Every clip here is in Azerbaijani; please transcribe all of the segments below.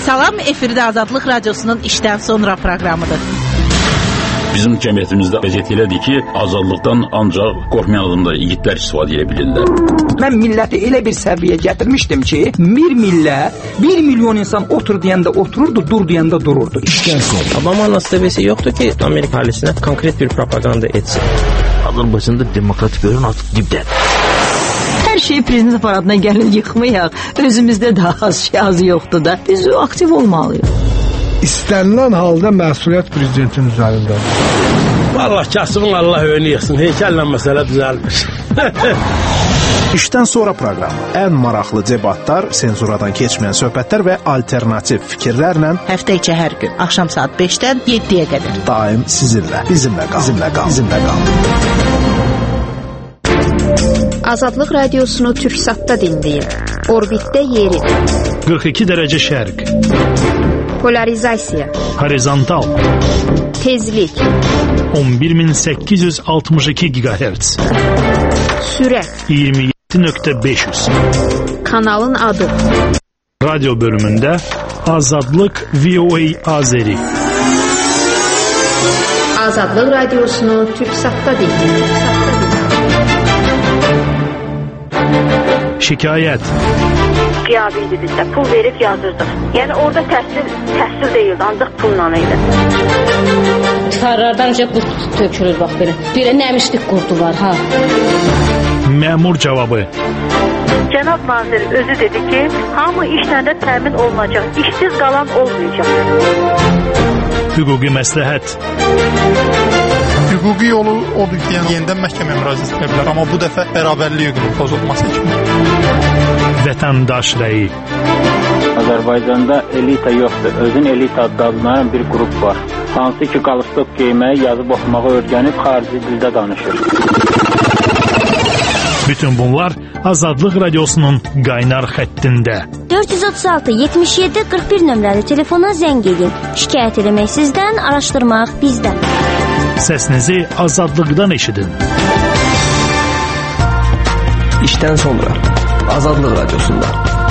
Salam, efirdə Azadlıq Radiosunun işdən sonra proqramıdır. Bizim cəmiyyətimizdə vəziyyət elədir ki, azadlıqdan ancaq qorxmayan adamlar, yiğitlər istifadə edə bilirlər. Mən milləti elə bir səviyyə gətirmişdim ki, bir millət, 1 milyon insan otur deyəndə otururdu, dur deyəndə dururdu. Obama'nın seviyesi yoktu ki Amerika ailesine konkret bir propaganda etsin. Azərbaycanda demokratik görün artıq dibdədir. Hər şey prezident aparatına gəlin yıxmayaq. Özümüzdə daha az yoxdur da. Biz aktiv olmalıyıq. İstənilən halda məsuliyyət prezidentin üzərindədir. Vallahi kasımın Allah önü yıxsın. Heykəllə məsələ düzəlmiş. İşdən sonra proqramı. Ən maraqlı debatlar, senzuradan keçməyən söhbətlər və alternativ fikirlərlə Həftə içi hər gün axşam saat 5-dən 7-yə qədər. Daim sizinlə. Bizimlə qalın. Azadlıq Radiosunu Türksatda dinləyin. Orbitdə yeri. 42 dərəcə şərq. Polarizasiya. Horizontal. Tezlik. 11862 GHz. Sürət. 27.500. Kanalın adı. Radyo bölümündə Azadlıq VOA Azeri. Azadlıq Radiosunu Türksatda dinləyin. Şikayət. Qiyabiydi bizdə, pul verib yazırdıq. Yəni orada təhsil deyildi, ancaq pulla idi. Divarlardan önce qurt tökülür bax belə. Bir nəmişlik qurdu var ha. Məmur cavabı. Cənab nazir özü dedi ki, hamı işlərdə təmin olunacaq, işsiz qalan olmayacaq. Hüquqi məsləhət. Hüquqi yolu odur ki, yəni yenidən məhkəməyə müraciət edə bilər, amma bu dəfə bərabərlik hüququnun pozulması kimi. Vətəndaş rəyi. Azərbaycanda elita yoxdur. Özün elita adlanan bir qrup var. Hansı ki, qalstok geyməyi, yazıb oxumağı öyrənib xarici dildə danışır. Bütün bunlar Azadlıq Radiosunun qaynar xəttində. 436-77-41 nömrəli telefona zəng edin. Şikayət eləmək sizdən, araşdırmaq bizdən. Səsinizi azadlıqdan eşidin. İşdən sonra Azadlıq Radiosunda.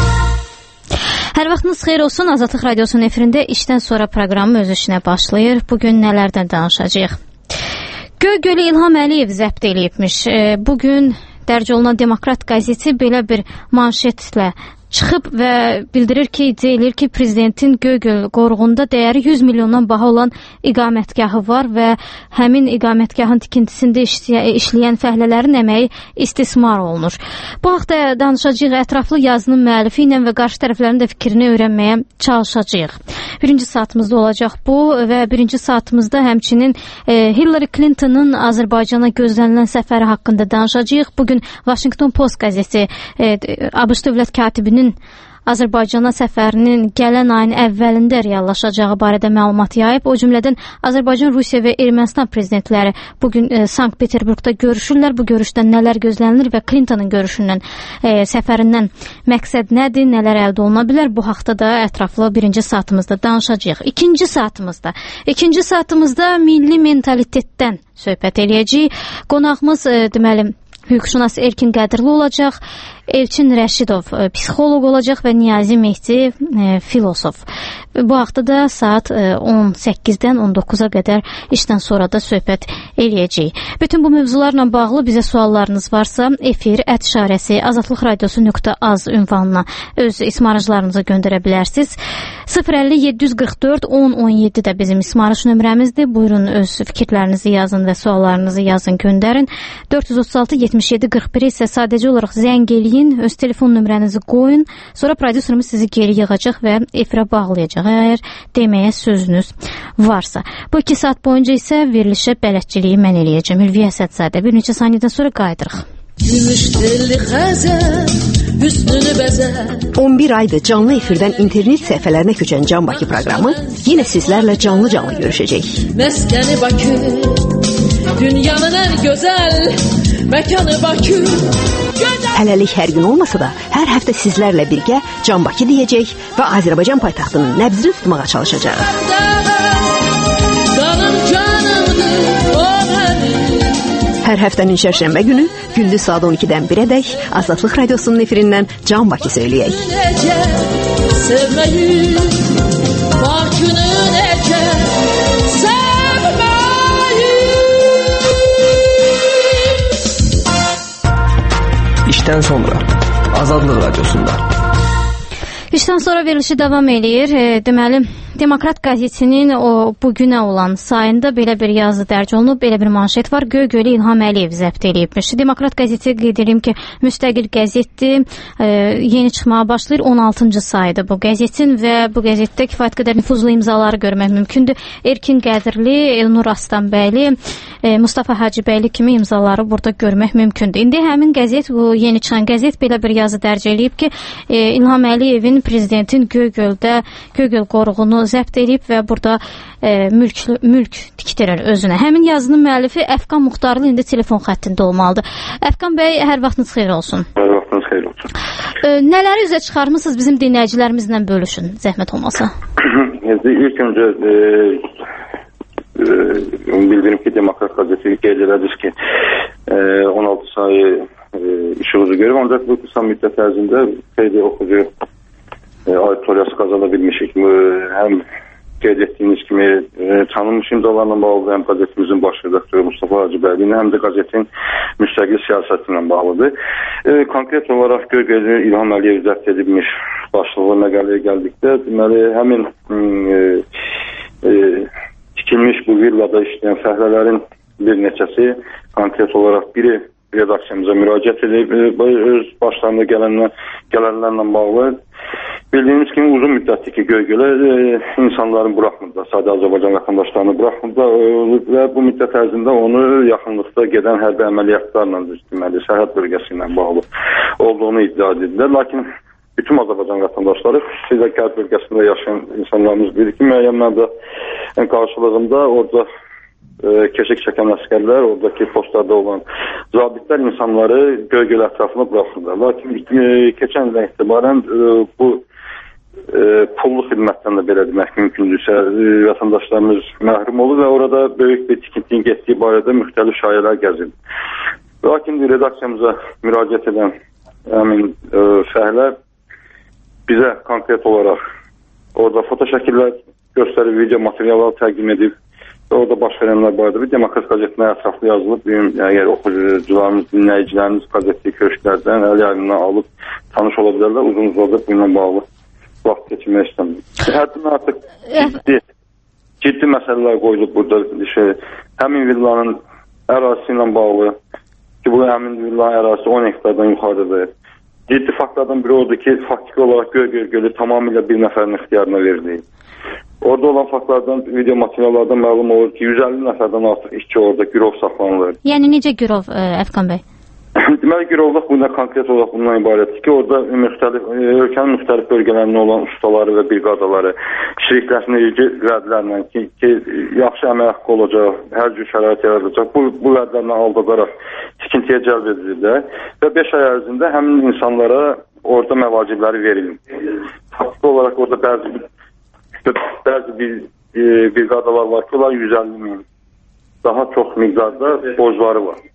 Hər vaxtınız xeyir olsun. Azadlıq Radiosunun efirində işdən sonra proqramı öz işinə başlayır. Bugün nələrdən danışacağıq? Göygölü İlham Əliyev zəbt eləyibmiş. Bugün dərc olunan Demokrat qəzeti belə bir manşetlə çıxıb və bildirir ki, deyilir ki, prezidentin Göygöl qoruğunda dəyəri 100 milyondan baha olan iqamətgahı var və həmin iqamətgahın tikintisində işləyən fəhlələrin əməyi istismar olunur. Bu haqda danışacağıq, ətraflı yazının müəllifi ilə və qarşı tərəflərin də fikrini öyrənməyə çalışacağıq. Birinci saatımızda olacaq bu və birinci saatımızda həmçinin Hillary Clinton'ın Azərbaycana gözlənilən səfəri haqqında danışacağıq. Bugün Washington Post qəzeti ABŞ dövlət katibinin Azərbaycana səfərinin gələn ayın əvvəlində reallaşacağı barədə məlumat yayıb. O cümlədən Azərbaycan, Rusiya və Ermənistan prezidentləri bugün Sankt-Peterburqda görüşürlər. Bu görüşdən nələr gözlənilir və Clinton'ın görüşündən, səfərindən məqsəd nədir, nələr əldə oluna bilər? Bu haqda da ətraflı birinci saatımızda danışacağıq. İkinci saatımızda milli mentalitetdən söhbət eləyəcəyik. Qonağımız deməli hüquqşünas Erkin Qədirli olacaq, Elçin Rəşidov psixoloq olacaq və Niyazi Mehdi filosof. Bu haqda da saat 18-dən 19-a qədər işdən sonra da söhbət eləyəcəyik. Bütün bu mövzularla bağlı bizə suallarınız varsa efir@azadlıqradiosu.az ünvanına öz ismarıclarınızı göndərə bilərsiniz. 050-744-10-17 də bizim ismarıc nömrəmizdir. Buyurun öz fikirlərinizi yazın və suallarınızı yazın, göndərin. 436-77-41 isə sadəcə olaraq zəng eləyin, öz telefon nömrənizi qoyun, sonra prodüserimiz sizi geri yığacaq və efirə bağlayacaq, əgər deməyə sözünüz varsa. Bu 2 saat boyunca isə verilişə bələdçiliyi mən eləyəcəm. Ülviyə Əsədzadə. Bir neçə saniyədən sonra qayıdırıq. 11 aydır canlı efirdən internet səhifələrinə köçən Can Bakı proqramı yenə sizlərlə canlı görüşəcək. Məskəni Bakı, dünyanın ən gözəl məkanı Bakı. Hələlik hər gün olmasa da, hər həftə sizlərlə birgə Can Bakı deyəcək və Azərbaycan paytaxtının nəbzini tutmağa çalışacaq. Hər həftənin şərşənbə günü gündüz saat 12-dən 1-ədək Azadlıq Radiosunun efirindən Can Bakı söyləyək. sevmeyi, Bakü'nün erken sevmeyi. İşten sonra Azadlıq Radiosunda. İşdən sonra verilişi davam eləyir. Deməli, Demokrat qəzetinin o bugünə olan sayında belə bir yazı dərc olunub, belə bir manşet var. Göygölü İlham Əliyev zəbt eləyibmiş. Demokrat qəzeti qeyd edirəm ki, müstəqil qəzetdir, yeni çıxmağa başlayır. 16-cı sayıdır bu qəzetin və bu qəzetdə kifayət qədər nüfuzlu imzaları görmək mümkündür. Erkin Qədirli, Elnur Aslanbəyli, Mustafa Hacibəyli kimi imzaları burada görmək mümkündür. İndi həmin qəzet, bu yeni çıxan qəzet belə bir yazı dərc eləyib ki, İlham Əliyevin prezidentin Göygöl qoruğunu zəbt edib və burada mülk tikdirir özünə. Həmin yazının müəllifi Əfqan Muxtarlı indi telefon xəttində olmalıdır. Əfqan bəy, hər vaxtınız xeyir olsun. Hər vaxtınız xeyir olsun. Nələri üzə çıxarmısınız, bizim dinləyicilərimizlə bölüşün, zəhmət olmasa. İlk öncə bildirim ki, Demokrat qəzeti qeyd elədik ki, 16 sayı işimizi görüb, ancaq bu qısa müddət ərzində xeyli oxucu auditoriyası qazana bilmişik. Həm qeyd etdiyiniz kimi tanınmış imzalarla bağlıdır, həm qəzetimizin baş redaktoru Mustafa Hacibəyli ilə, həm də qəzetin müstəqil siyasəti ilə bağlıdır. Konkret olaraq Göygölü İlham Əliyev zəbt edilmiş başlığı məqaləyə gəldikdə, deməli, həmin tikilmiş bu villada işləyən fəhlələrin bir neçəsi, konkret olaraq biri redaksiyamıza müraciət edib, öz başlarında gələnlərlə bağlı. Bildiyiniz kimi uzun müddətdir ki, Göygölə insanların buraxmırlar, sadə Azərbaycan vətəndaşlarını buraxmırlar və bu müddət ərzində onu yaxınlıqda gedən hərbi əməliyyatlarla, deməli, sərhəd bölgəsi ilə bağlı olduğunu iddia edirlər. Lakin bütün Azərbaycan vətəndaşları, xüsusilə qərb bölgəsində yaşayan insanlarımız bilir ki, müəyyən məbləğ qarşılığında orada keşik çəkən əskərlər, oradakı postlarda olan zabitlər insanları Göygöl ətrafına buraxırlar. Lakin keçən ildən etibarən bu pullu xidmətdən də belə demək mümkündürsə, vətəndaşlarımız məhrum olur və orada böyük bir tikintinin getdiyi barədə müxtəlif şayələr gəzir. Lakin redaksiyamıza müraciət edən həmin fəhlər bizə konkret olaraq orada foto şəkillər göstərib, video materiallar təqdim edib, orada baş verənlər barədə bir Demokrat qəzetinə ətraflı yazılıb, əgər oxucularımız, dinləyicilərimiz qəzetli köşklərdən əli ayından alıb tanış ola bilərlər, uzun-uzadır bununla bağlı vaxt keçirmək istəmir. Həddən artıq ciddi məsələlər qoyulub burada. Həmin villanın ərazisi ilə bağlı ki, bu həmin villanın ərazisi 10 hektardan yuxarıdır. Ciddi faktlardan biri odur ki, faktiki olaraq Göygölü tamamilə bir nəfərin ixtiyarına verildi. Orada olan faktlardan, video materiallardan məlum olur ki, 150 nəfərdən artıq işçi orada girov saxlanılır. Yəni necə girov, Əfqan bəy? Deməli, girovluq bundan konkret olaraq bundan ibarətdir ki, orada ölkənin müxtəlif bölgələrində olan ustaları və briqadaları şirikləşinə ilgi vədlərlə ki, yaxşı əmək haqqı olacaq, hər cür şərait yaradacaq, bu vədlərlə aldadaraq tikintiyə cəlb edilirlər və 5 ay ərzində həmin insanlara orada məvacibləri verilir. Faktiki olaraq orada bəzi briqadalar var ki, onlar 150 min daha çox miqdarda borcları var.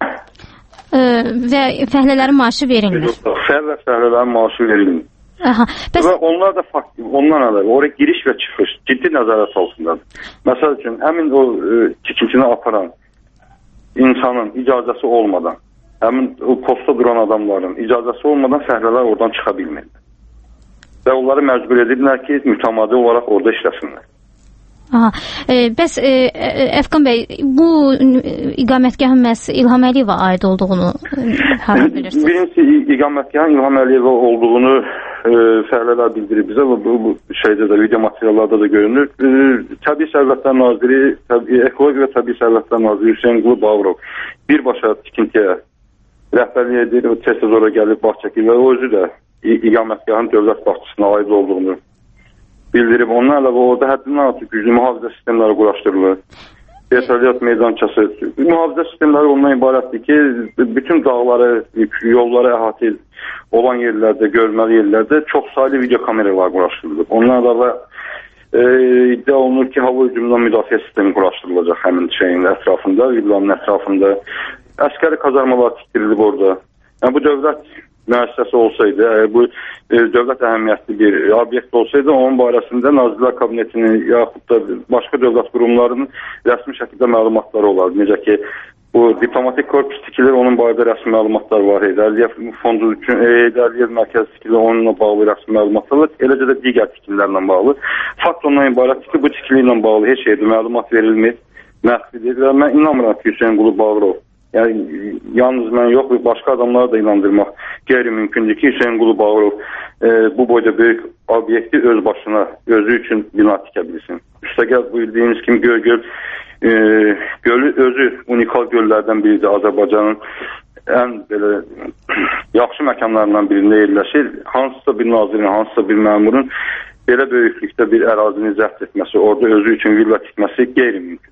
Və fəhlələrin maaşı verilmir. Fəhlələrin maaşı verilmir. Və onlar da ondan əlavə oraya giriş və çıxış ciddi nəzarət altındadır. Məsəl üçün, həmin o tikintini aparan insanın icazəsi olmadan, həmin o posta duran adamların icazəsi olmadan fəhlələr oradan çıxa bilmirlər. Və onları məcbur edirlər ki, mütəmadi olaraq orada işləsinlər. Bəs Əfqan bəy, bu iqamətgahın məhz İlham Əliyevə aid olduğunu harada bilirsiniz? Birincisi, iqamətgahın İlham Əliyevə olduğunu fəhlələr bildirir bizə və bu şeydə də, video materiallarda da görünür. Təbii Sərvətlər Naziri, Ekoloji və Təbii Sərvətlər Naziri Hüseyin Qulu Bağırov birbaşa tikintiyə rəhbərlik edir, tez-tez oraya gəlib baş çəkir və o özü də iqamətgahın dövlət bağçısına aid olduğunu bildirib. Ondan əlavə orada həddindən artıq güclü mühafizə sistemləri quraşdırılır. Vertolyot meydançası. Mühafizə sistemləri ondan ibarətdir ki, bütün dağları, yolları əhatə olan yerlərdə, görməli yerlərdə çox saylı video kameralar quraşdırılır. Ondan əlavə iddia olunur ki, hava hücumundan müdafiə sistemi quraşdırılacaq həmin şeyin ətrafında, villanın ətrafında. Əskəri kazarmalar tikdirilib orada. Yəni, bu dövlət müəssisəsi olsaydı, bu dövlət əhəmiyyətli bir obyekt olsaydı, onun barəsində Nazirlər Kabinetinin yaxud da başqa dövlət qurumlarının rəsmi şəkildə məlumatları olardı. Necə ki, bu diplomatik korpus tikilir, onun barədə rəsmi məlumatlar var. Heydər Əliyev fondu üçün Heydər Əliyev mərkəzi tikilir, onunla bağlı rəsmi məlumatlar var. Eləcə də digər tikililərlə bağlı. Fakt ondan ibarətdir ki, bu tikili ilə bağlı heç şeydir, məlumat verilmir, məxfidir. Mən inanmıram ki, Hüseyin Qulu Bağırov, yəni yalnız mən yox, başqa adamları da inandırmaq qeyri-mümkündür ki, Hüseyin Qulu Bağırov bu boyda böyük obyekti öz başına, özü üçün bina tikə bilsin. Üstəgəl bildiyiniz kimi Göygöl gölü özü unikal göllərdən biridir. Azərbaycanın ən belə yaxşı məkanlarından birində yerləşir. Hansısa bir nazirin, hansısa bir məmurun belə böyüklükdə bir ərazini zəbt etməsi, orada özü üçün villa tikməsi qeyri-mümkün.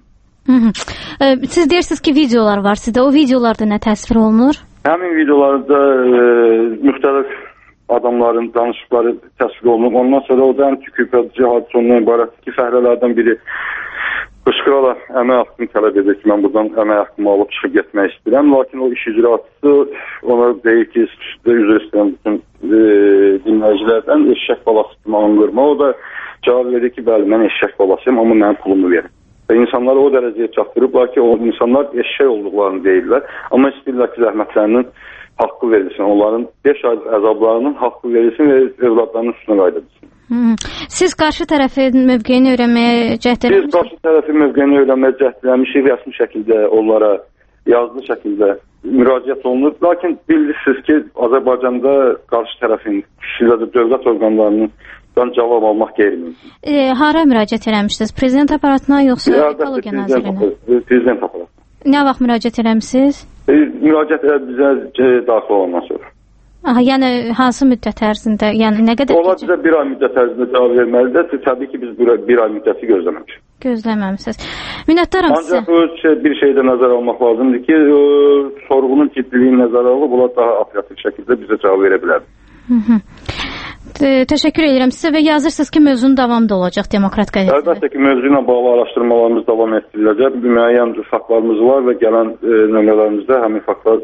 Siz deyirsiniz ki, videolar var sizdə. O videolarda nə təsvir olunur? Həmin videolarda müxtəlif adamların danışıqları təsvir olunur. Ondan sonra o da ən tükürpədici hadisə ondan ibarətdir ki, fəhlələrdən biri qışqıralar əmək haqqını tələb edir ki, mən buradan əmək haqqımı alıb çıxıb getmək istəyirəm. Lakin o iş icraçısı ona deyir ki, üzr istəyirəm bütün dinləyicilərdən eşşək balası kimi anqırma. O da cavab verir ki, bəli, mən eşşək balasıyım, amma mənim pulumu verin. Və insanları o dərəcəyə çatdırıblar ki, o insanlar eşşək olduqlarını deyirlər. Amma istəyirlər ki, zəhmətlərinin haqqı verilsin, onların 5 ay əzablarının haqqı verilsin və övladlarının üstünə qayıdılsın. Siz qarşı tərəfin mövqeyini öyrənməyə cəhd eləmişsiniz? Biz qarşı tərəfin mövqeyini öyrənməyə cəhd eləmişik, rəsmi şəkildə onlara yazılı şəkildə müraciət olunur. Lakin bilirsiniz ki, Azərbaycanda qarşı tərəfin, xüsusilə də dövlət orqanlarından cavab almaq qeyri-mümkün. Hara müraciət eləmişsiniz? Prezident aparatına yoxsa Ekologiya Nazirinə? Prezident aparatına. Nə vaxt müraciət eləmişsiniz? Müraciət bizə daxil olandan sonra. Aha, yəni hansı müddət ərzində, yəni nə qədər? Onlar bizə bir ay müddət ərzində cavab verməlidir. Təbii ki, biz bir ay müddəti gözləməmişik. Gözləməmişsiniz. Minnətdaram sizə. Ancaq bir şeydə nəzər almaq lazımdır ki, sorğunun ciddiliyini nəzərə alıb, onlar daha operativ şəkildə bizə cavab verə bilər. Təşəkkür edirəm sizə və yazırsınız ki, mövzunun davamı da olacaq Demokrat qəzetində. Əlbəttə ki, mövzu ilə bağlı araşdırmalarımız davam etdiriləcək. Müəyyən faktlarımız var və gələn nömrələrimizdə həmin faktlar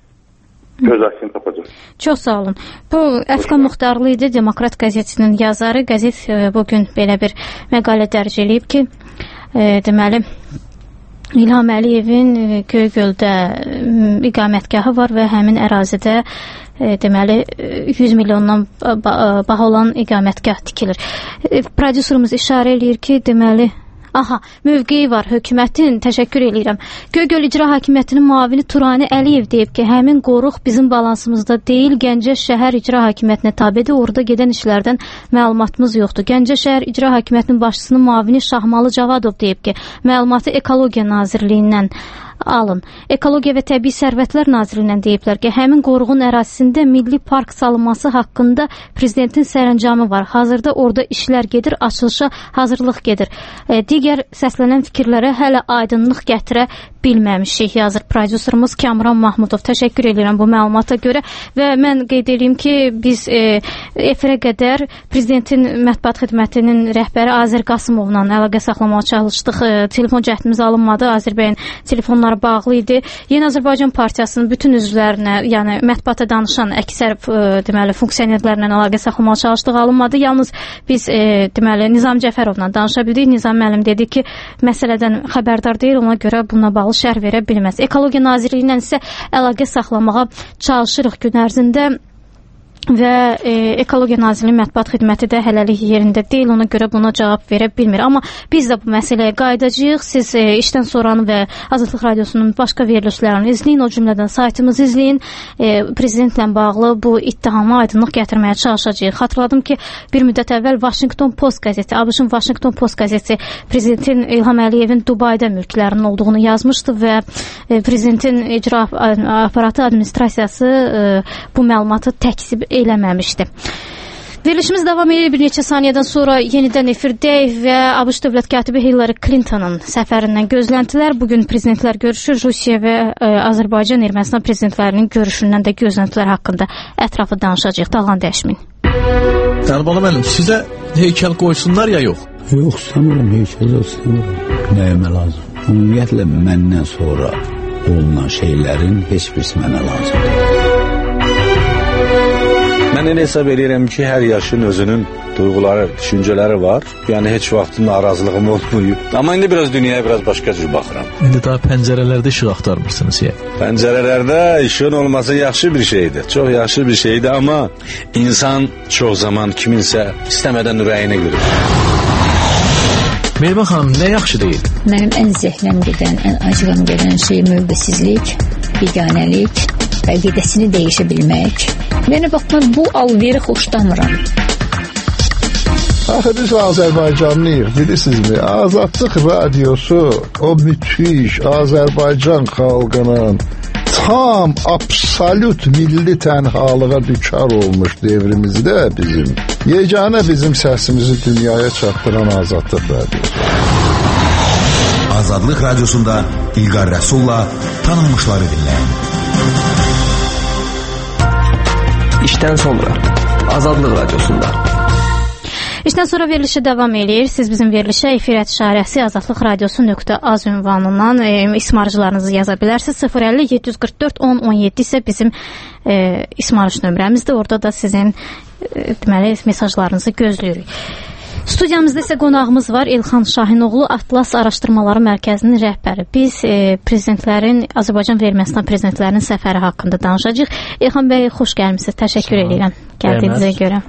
öz əksini tapacaq. Çox sağ olun. Bu Əfqan Muxtarlı idi, Demokrat qəzetinin yazarı. Qəzet bugün belə bir məqalə dərc eləyib ki, deməli İlham Əliyevin Göygöldə iqamətgahı var və həmin ərazidə deməli 100 milyondan baha olan iqamətgah tikilir. Prodüserimiz işarə eləyir ki, deməli mövqeyi var hökumətin, təşəkkür edirəm. Göygöl İcra Hakimiyyətinin müavini Turani Əliyev deyib ki, həmin qoruq bizim balansımızda deyil, Gəncə şəhər İcra Hakimiyyətinə tabedir, orada gedən işlərdən məlumatımız yoxdur. Gəncə şəhər İcra Hakimiyyətinin başçısının müavini Şahmalı Cavadov deyib ki, məlumatı Ekologiya Nazirliyindən alın. Ekologiya və Təbii Sərvətlər Nazirliyindən deyiblər ki, həmin qoruğun ərazisində milli park salınması haqqında prezidentin sərəncamı var. Hazırda orada işlər gedir, açılışa hazırlıq gedir. Digər səslənən fikirlərə hələ aydınlıq gətirə bilməmişik, yazır prodüserimiz Kamran Mahmudov. Təşəkkür edirəm bu məlumata görə və mən qeyd edeyim ki, biz efirə qədər prezidentin mətbuat xidmətinin rəhbəri Azər Qasımovla əlaqə saxlamağa çalışdıq. Telefon cəhdimiz alınmadı. Azərbaycan telefonları bağlı idi. Yeni Azərbaycan Partiyasının bütün üzvlərinə, yəni mətbuata danışan əksər deməli funksionerlərlə əlaqə saxlamağa çalışdıq, alınmadı. Yalnız biz deməli Nizam Cəfərovla danışa bildik. Nizam müəllim dedi ki, məsələdən xəbərdar deyil, ona görə bununla bağlı şərh verə bilməz. Ekologiya Nazirliyindən isə əlaqə saxlamağa çalışırıq gün ərzində və Ekologiya Nazirliyinin mətbuat xidməti də hələlik yerində deyil, ona görə buna cavab verə bilmir. Amma biz də bu məsələyə qayıdacağıq. Siz işdən sonranı və Azadlıq Radiosunun başqa verilişlərini izləyin, o cümlədən saytımızı izləyin. Prezidentlə bağlı bu ittihama aydınlıq gətirməyə çalışacağıq. Xatırladım ki, bir müddət əvvəl Washington Post qəzeti, ABŞ-ın Washington Post qəzeti prezidentin İlham Əliyevin Dubayda mülklərinin olduğunu yazmışdı və prezidentin icra aparatı administrasiyası bu məlumatı təkzib eləməmişdi. Verilişimiz davam edir. Bir neçə saniyədən sonra yenidən efirdəyik və ABŞ dövlət katibi Hillary Clinton'ın səfərindən gözləntilər. Bugün prezidentlər görüşür. Rusiya və Azərbaycan, Ermənistan prezidentlərinin görüşündən də gözləntilər haqqında ətrafı danışacağıq. Dalğan dəyişməyin. Əlbəttə müəllim, sizə heykəl qoysunlar ya yox? Yox, istəmirəm, heykəl istəmirəm. Nəyimə lazım? Ümumiyyətlə məndən sonra olunan şeylərin heç birisi mənə lazımdır. mən elə hesab edirəm ki, hər yaşın özünün duyğuları, düşüncələri var. Yəni heç vaxt narazılığım olmayıb. Amma indi biraz dünyaya biraz başqa cür baxıram. İndi daha pəncərələrdə işıq axtarmırsınız ya. Pəncərələrdə işığın olması yaxşı bir şeydir. Çox yaxşı bir şeydir, amma insan çox zaman kiminsə istəmədən ürəyinə görür. Mehriban xanım, nə yaxşı deyil? Mənim ən zəhləm gedən, ən acığım gedən şey mövqesizlik, biganəlik və qədəsini dəyişə bilmək. Yəni, bax, mən bu alveri xoşlamıram. Axı biz Azərbaycanlıyıq, bilirsinizmi? Azadlıq radiosu o müthiş Azərbaycan xalqının tam, absolut milli tənhalığa düçar olmuş devrimizdə bizim, yeganə bizim səsimizi dünyaya çatdıran Azadlıq radiosu. Azadlıq radiosunda İlqar Rəsulla tanınmışları dinləyin. İşdən sonra Azadlıq radiosunda. İşdən sonra verilişi davam eləyir. Siz bizim verilişə efir işarəsi azadlıqradiosu.az ünvanından ismarıcılarınızı yaza bilərsiniz. 050 744 10 17 isə bizim ismarıc nömrəmizdir. Orada da sizin deməli mesajlarınızı gözləyirik. Studiyamızda isə qonağımız var. Elxan Şahinoğlu, Atlas Araşdırmaları Mərkəzinin rəhbəri. Biz prezidentlərin, Azərbaycan və Ermənistan prezidentlərinin səfəri haqqında danışacağıq. Elxan bəy, xoş gəlmisiniz. Təşəkkür edirəm gəldiyinizə görə.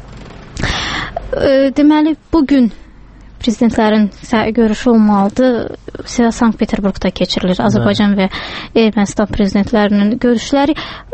Deməli, bugün prezidentlərin görüşü olmalıdır. Sankt-Peterburqda keçirilir Azərbaycan və Ermənistan prezidentlərinin görüşləri.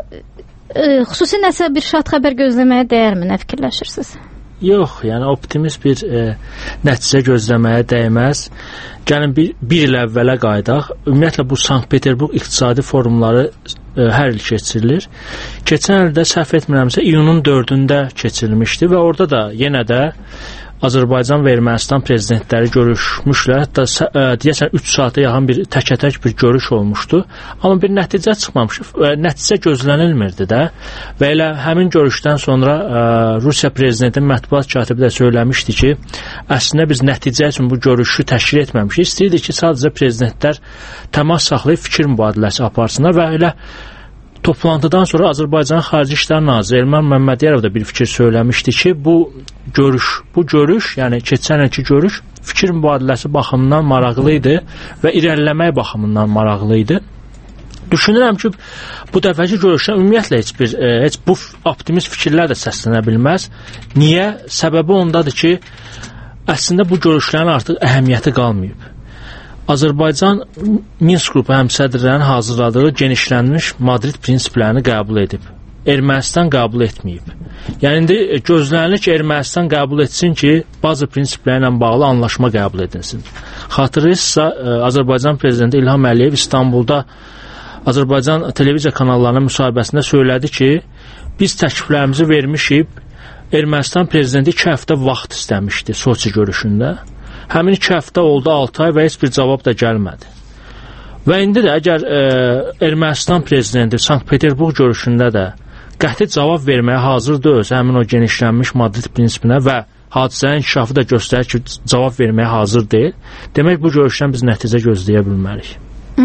Xüsusi nəsə bir şad xəbər gözləməyə dəyərmi? Nə fikirləşirsiniz? Yox, yəni optimist bir nəticə gözləməyə dəyməz. Gəlin bir il əvvələ qayıdaq. Ümumiyyətlə bu Sankt-Peterburq iqtisadi forumları hər il keçirilir. Keçən ildə səhv etmirəmsə iyunun 4-də keçirilmişdi və orada da yenə də Azərbaycan və Ermənistan prezidentləri görüşmüşlər. Hətta deyəsən 3 saata yaxın bir təkətək bir görüş olmuşdu. Amma bir nəticə çıxmamış. Nəticə gözlənilmirdi də. Və elə həmin görüşdən sonra Rusiya prezidentinin mətbuat katibi də söyləmişdi ki, əslində biz nəticə üçün bu görüşü təşkil etməmişik. İstəyirdik ki, sadəcə prezidentlər təmas saxlayıb fikir mübadiləsi aparsınlar və elə toplantıdan sonra Azərbaycanın Xarici İşlər Naziri Elmar Məmmədiyarov da bir fikir söyləmişdi ki, bu görüş, yəni keçən ilki görüş fikir mübadiləsi baxımından maraqlı idi və irəliləmək baxımından maraqlı idi. Düşünürəm ki, bu dəfəki görüşdən ümumiyyətlə heç bu optimist fikirlər də səslənə bilməz. Niyə? Səbəbi ondadır ki, əslində bu görüşlərin artıq əhəmiyyəti qalmayıb. Azərbaycan Minsk qrupu həmsədrlərinin hazırladığı genişlənmiş Madrid prinsiplərini qəbul edib. Ermənistan qəbul etməyib. Yəni indi gözlənilir ki, Ermənistan qəbul etsin ki, bazı prinsiplərlə bağlı anlaşma qəbul edilsin. Xatırlayırsınızsa, Azərbaycan prezidenti İlham Əliyev İstanbulda Azərbaycan televiziya kanallarının müsahibəsində söylədi ki, biz təkliflərimizi vermişik, Ermənistan prezidenti 2 həftə vaxt istəmişdi Soçi görüşündə. Həmin 2 həftə oldu 6 ay və heç bir cavab da gəlmədi. Və indi də əgər Ermənistan prezidenti Sankt-Peterburq görüşündə də qəti cavab verməyə hazırdır öz həmin o genişlənmiş Madrid prinsipinə və hadisənin inkişafı da göstərir ki, cavab verməyə hazır deyil. Demək bu görüşdən biz nəticə gözləyə bilmərik.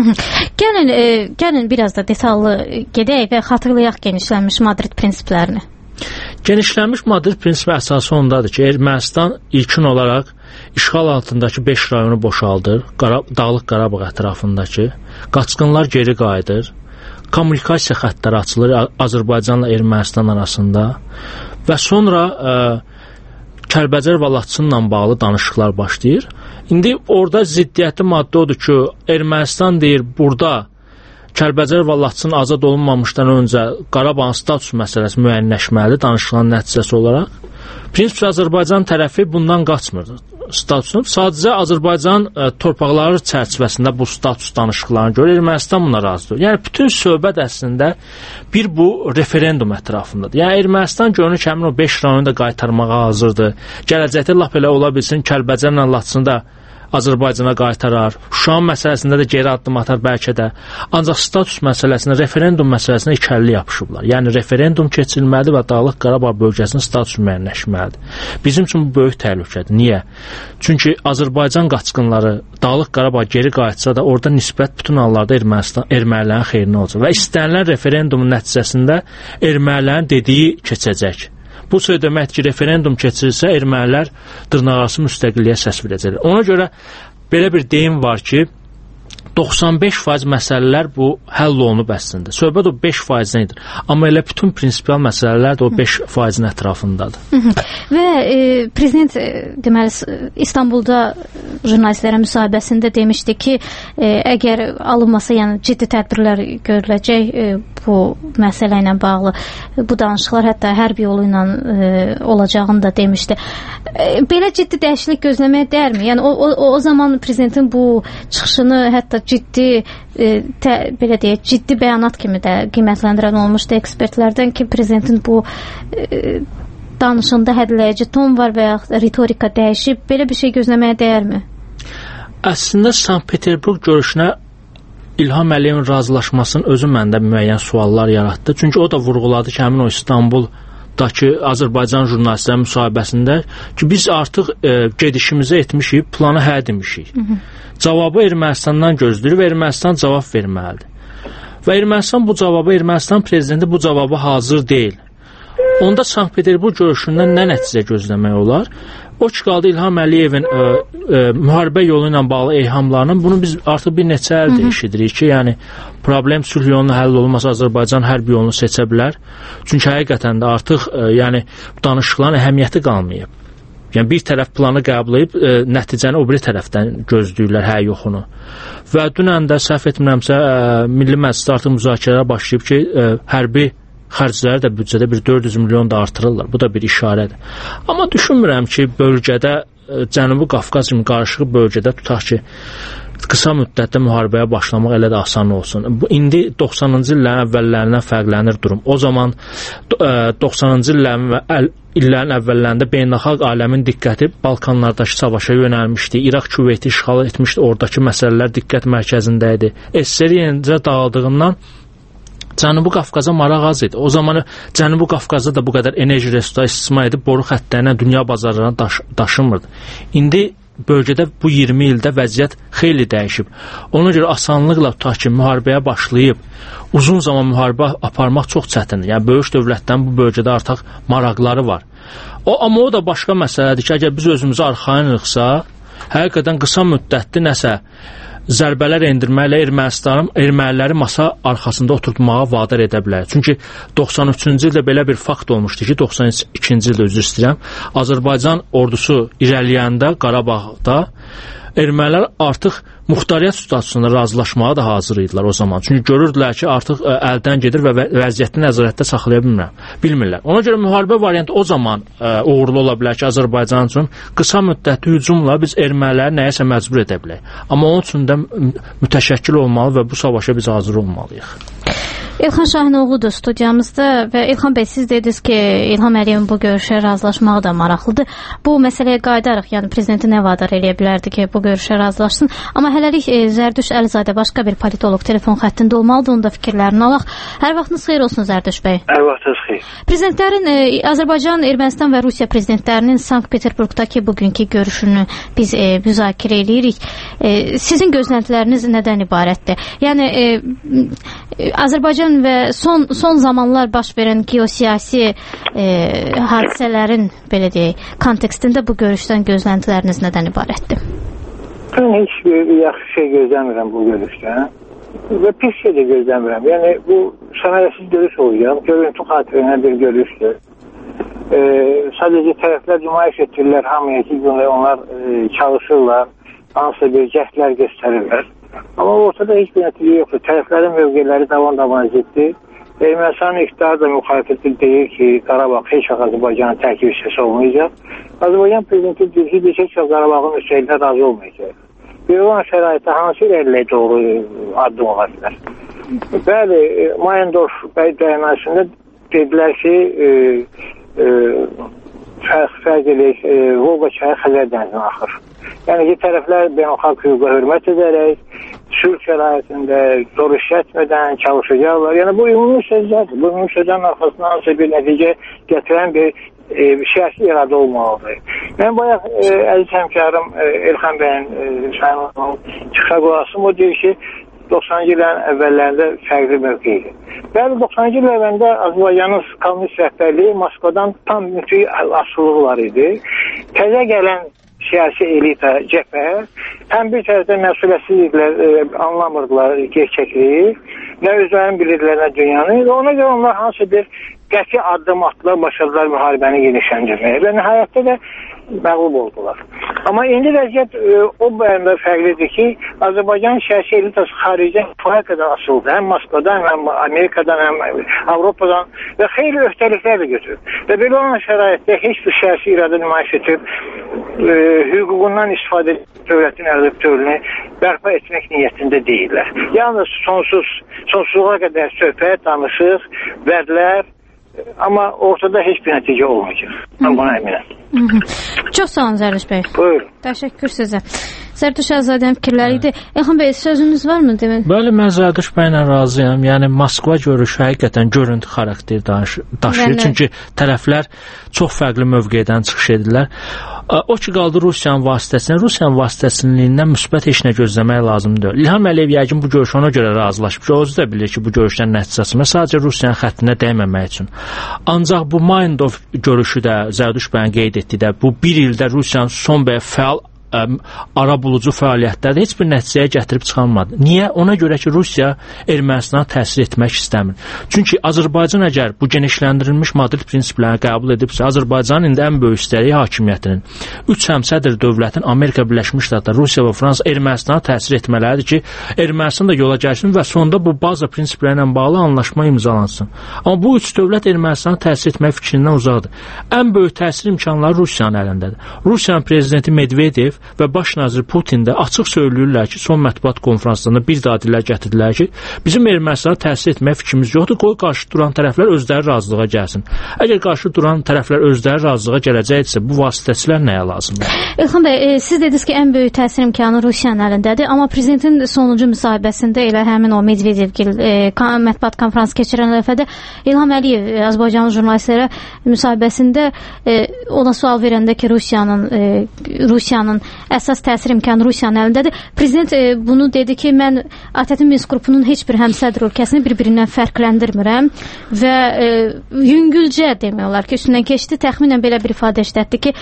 Gəlin biraz da detallı gedək və xatırlayaq genişlənmiş Madrid prinsiplərini. Genişlənmiş Madrid prinsipi əsası ondadır ki, Ermənistan ilkin olaraq işğal altındakı 5 rayonu boşaldır, Dağlıq Qarabağ ətrafındakı, qaçqınlar geri qayıdır, kommunikasiya xəttləri açılır Azərbaycanla Ermənistan arasında və sonra Kəlbəcər və Laçınla bağlı danışıqlar başlayır. İndi orada ziddiyyətli maddə odur ki, Ermənistan deyir, burada Kəlbəcər və Laçın azad olunmamışdan öncə Qarabağın status məsələsi müəyyənləşməlidir danışılan nəticəsi olaraq. Prinsipcə Azərbaycan tərəfi bundan qaçmır statusunu. Sadəcə Azərbaycan torpaqları çərçivəsində bu status danışıqlarını görür. Ermənistan buna razıdır. Yəni bütün söhbət əslində bir bu referendum ətrafındadır. Yəni Ermənistan görünür ki, həmin o 5 rayonu da qaytarmağa hazırdır. Gələcəkdə lap elə ola bilsin Kəlbəcərlə Laçını da Azərbaycana qaytarar. Şuşanın məsələsində də geri addım atar bəlkə də. Ancaq status məsələsində, referendum məsələsində ikili yapışıblar. Yəni referendum keçirilməlidir və Dağlıq Qarabağ bölgəsinin statusu müəyyənləşməlidir. Bizim üçün bu böyük təhlükədir. Niyə? Çünki Azərbaycan qaçqınları Dağlıq Qarabağ geri qayıtsa da orada nisbət bütün hallarda ermənilərin xeyrinə olacaq və istənilən referendumun nəticəsində ermənilərin dediyi keçəcək. Bu söz deməkdir ki, referendum keçirilsə ermənilər dırnaqarası müstəqilliyə səs verəcəklər. Ona görə belə bir deyim var ki, 95% məsələlər bu həll olunub əslində. Söhbət o 5%-dən edir. Amma elə bütün prinsipial məsələlər də o 5%-in ətrafındadır. Və prezident deməli İstanbulda jurnalistlərə müsahibəsində demişdi ki, əgər alınmasa, yəni ciddi tədbirlər görüləcək bu məsələ ilə bağlı. Bu danışıqlar hətta hərbi yolu ilə olacağını da demişdi. Belə ciddi dəyişiklik gözləməyə dəyərmi? Yəni o zaman prezidentin bu çıxışını hətta ciddi belə deyək, ciddi bəyanat kimi də qiymətləndirən olmuşdu ekspertlərdən ki, prezidentin bu danışığında hədləyici ton var və ya ritorika dəyişib. Belə bir şey gözləməyə dəyərmi? Əslində Sankt-Peterburq görüşünə İlham Əliyevin razılaşmasının özü məndə müəyyən suallar yaratdı. Çünki o da vurğuladı ki, həmin o İstanbuldakı Azərbaycan jurnalistlərin müsahibəsində ki, biz artıq gedişimizə etmişik, planı hə demişik. Cavabı Ermənistandan gözləyir və Ermənistan cavab verməlidir. Və Ermənistan bu cavabı, Ermənistan prezidenti bu cavabı hazır deyil. Onda Sankt-Peterburq görüşündən nə nəticə gözləmək olar? O ki, qaldı İlham Əliyevin müharibə yolu ilə bağlı eyhamlarının, bunu biz artıq bir neçə ildir eşidirik ki, yəni problem sülh yoluna həll olunmasa Azərbaycan hərbi yolunu seçə bilər. Çünki həqiqətən də artıq yəni danışıqların əhəmiyyəti qalmayıb. Yəni bir tərəf planı qəbul edib, nəticəni o biri tərəfdən gözləyirlər, hə yoxunu. Və dünən də səhv etmirəmsə, Milli Məclisdə artıq müzakirələr başlayıb ki, hərbi xərcləri də büdcədə bir 400 milyon da artırırlar. Bu da bir işarədir. Amma düşünmürəm ki, bölgədə, Cənubi Qafqaz kimi qarışıq bölgədə tutaq ki, qısa müddətdə müharibəyə başlamaq elə də asan olsun. Bu indi 90-cı illərin əvvəllərindən fərqlənir durum. O zaman 90-cı illərin əvvəllərində beynəlxalq aləmin diqqəti Balkanlardakı savaşa yönəlmişdi. İraq Küveyti işğal etmişdi. Oradakı məsələlər diqqət mərkəzində idi. SSR yenicə dağıldığından Cənubi Qafqaza maraq az idi. O zaman Cənubi Qafqazda da bu qədər enerji resursları istismar edib boru xəttlərinə dünya bazarlarına daşınmırdı. İndi bölgədə bu 20 ildə vəziyyət xeyli dəyişib. Ona görə asanlıqla tutaq ki, müharibəyə başlayıb uzun zaman müharibə aparmaq çox çətindir. Yəni böyük dövlətlərin bu bölgədə artıq maraqları var. Amma o da başqa məsələdir ki, əgər biz özümüzü arxayınlıqsa, həqiqətən qısa müddətli nəsə zərbələr endirməklə erməniləri masa arxasında oturtmağa vadar edə bilər. Çünki 93-cü ildə belə bir fakt olmuşdu ki, 92-ci ildə üzr istəyirəm, Azərbaycan ordusu irəliyəndə Qarabağda ermənilər artıq muxtariyyət statusunda razılaşmağa da hazır idilər o zaman. Çünki görürdülər ki, artıq əldən gedir və vəziyyətini nəzarətdə saxlaya bilmirlər. Ona görə müharibə variantı o zaman uğurlu ola bilər ki, Azərbaycan üçün qısa müddətli hücumla biz erməniləri nəyəsə məcbur edə bilək. Amma onun üçün də mütəşəkkil olmalı və bu savaşa biz hazır olmalıyıq. İlxan Şahinoğludur studiyamızda və İlxan bəy, siz dediniz ki, İlham Əliyevin bu görüşə razılaşmağı da maraqlıdır. Bu məsələyə qayıdarıq, yəni prezidenti nə vadar eləyə bilərdi ki, bu görüşə razılaşsın. Amma hələlik Zərdüş Əlizadə başqa bir politoloq telefon xəttində olmalıdır, onun da fikirlərini alaq. Hər vaxtınız xeyir olsun Zərdüş bəy. Hər vaxtınız xeyir. Prezidentlərin, Azərbaycan, Ermənistan və Rusiya prezidentlərinin Sankt-Peterburqdakı bugünkü görüşünü biz müzakirə edirik. Sizin gözləntiləriniz nədən ibarətdir? Yəni Azərbaycan və son zamanlar baş verən geosiyasi hadisələrin, belə deyək, kontekstində bu görüşdən gözləntiləriniz nədən ibarətdir? Mən heç bir yaxşı şey gözləmirəm bu görüşdən və pis şey də gözləmirəm. Yəni bu səmərəsiz görüş olacaq, görüntü xatirinə bir görüşdür. Sadəcə tərəflər nümayiş etdirirlər, hamıya ki, onlar çalışırlar, hansısa bir cəhdlər göstərirlər. Amma ortada heç bir nəticə yoxdur. Tərəflərin mövqeləri davam edib. Ermənistanın iqtidarı da müxalifəti deyir ki, Qarabağ heç vaxt Azərbaycanın tərkib hissəsi olmayacaq. Azərbaycan prezidenti deyir ki, heç vaxt Qarabağın müstəqilliyə razı olmayacaq. Bir olan şəraitdə hansı irəliləyə doğru addım ola bilər? Bəli, Mayendorf bəy bəyanatında dedilər ki, fərq edək, Volqa çayı Xəzər dənizinə axır. Yəni ki, tərəflər beynəlxalq hüquqa hörmət edərək, sülh şəraitində soruş etmədən çalışacaqlar. Yəni bu ümumi sözlərdir. Bu ümumi sözlərin arxasından hansı bir nəticə gətirən bir siyasi iradə olmalıdır. Mən bayaq əziz həmkarım Elxan bəyin çıxışa qulaqsım, o deyir ki, 90-cı illərin əvvəllərində fərqli mövqe idi. Bəli, 90-cı illərində Azərbaycanın kommunist rəhbərliyi Moskvadan tam müthiş asılılığı var idi. Təzə gələn siyasi elita cəbhə həm bir tərəfdən məsuliyyətsizliklər anlamırdılar gerçəkliyi, nə özlərini bilirdilər, nə dünyanı və ona görə onlar hansı bir qəti addım atdılar, başladılar müharibəni genişləndirməyə və nəhayətdə də məğlub oldular. Amma indi vəziyyət o bəyəndə fərqlidir ki, Azərbaycan siyasi elitası xaricdən kifayət qədər asıldı. Həm Moskvadan, həm Amerikadan, həm Avropadan və xeyli öhdəliklər də götürüb. Və belə olan şəraitdə heç bir siyasi iradə nümayiş edib, hüququndan istifadə edib dövlətin əlaqələrini bərpa etmək niyyətində deyirlər. Yalnız sonsuzluğa qədər söhbət, danışıq, vədlər, amma ortada heç bir nəticə olmayacaq. Mən buna əminəm. Çox sağ olun Zərduş bəy. Buyurun. Təşəkkür sizə. Zərduş Azadənin fikirləri idi. Elxan bəy, sözünüz varmı demək? Bəli, mən Zərduş bəylə razıyam. Yəni Moskva görüşü həqiqətən görüntü xarakter daşıyır. Çünki tərəflər çox fərqli mövqedən çıxış edirlər. O ki qaldı Rusiyanın vasitəsindən müsbət heç nə gözləmək lazımdır. İlham Əliyev yəqin bu görüşü ona görə razılaşıb ki, o özü də bilir ki, bu görüşdən nəticəsində sadəcə Rusiyanın xəttinə dəyməmək üçün. Ancaq bu Mayndov görüşü də Zərduş bəyin qeyd etdiyi də bu bir ildə Rusiyanın son və fəal arabulucu fəaliyyətlərdə heç bir nəticəyə gətirib çıxarmadı. Niyə? Ona görə ki, Rusiya Ermənistana təsir etmək istəmir. Çünki Azərbaycan əgər bu genişləndirilmiş Madrid prinsiplərini qəbul edibsə, Azərbaycanın indi ən böyük istəyi hakimiyyətinin 3 həmsədr dövlətin Amerika Birləşmiş Ştatları, Rusiya və Fransa Ermənistana təsir etmələridir ki, Ermənistan da yola gəlsin və sonda bu baza prinsipləri ilə bağlı anlaşma imzalansın. Amma bu 3 dövlət Ermənistana təsir etmək fikrindən uzaqdır. Ən böyük təsir imkanları Rusiyanın əlindədir. Rusiyanın prezidenti Medvedev və baş nazir Putin də açıq söyləyirlər ki, son mətbuat konfranslarında bir daha dillər gətirdilər ki, bizim Ermənistana təsir etmək fikrimiz yoxdur, qoy qarşı duran tərəflər özləri razılığa gəlsin. Əgər qarşı duran tərəflər özləri razılığa gələcəksə, bu vasitəçilər nəyə lazımdır? Elxan bəy, siz dediniz ki, ən böyük təsir imkanı Rusiyanın əlindədir, amma prezidentin sonuncu müsahibəsində elə həmin o Medvedevgil mətbuat konfransı keçirən dəfədə İlham Əliyev Azərbaycanlı jurnalistlərə müsahibəsində ona sual verəndə ki, Rusiyanın əsas təsir imkanı Rusiyanın əlindədir. Prezident bunu dedi ki, mən ATƏT Minsk qrupunun heç bir həmsədr ölkəsini bir-birindən fərqləndirmirəm və yüngülcə demək olar ki, üstündən keçdi. Təxminən belə bir ifadə işlətdi ki,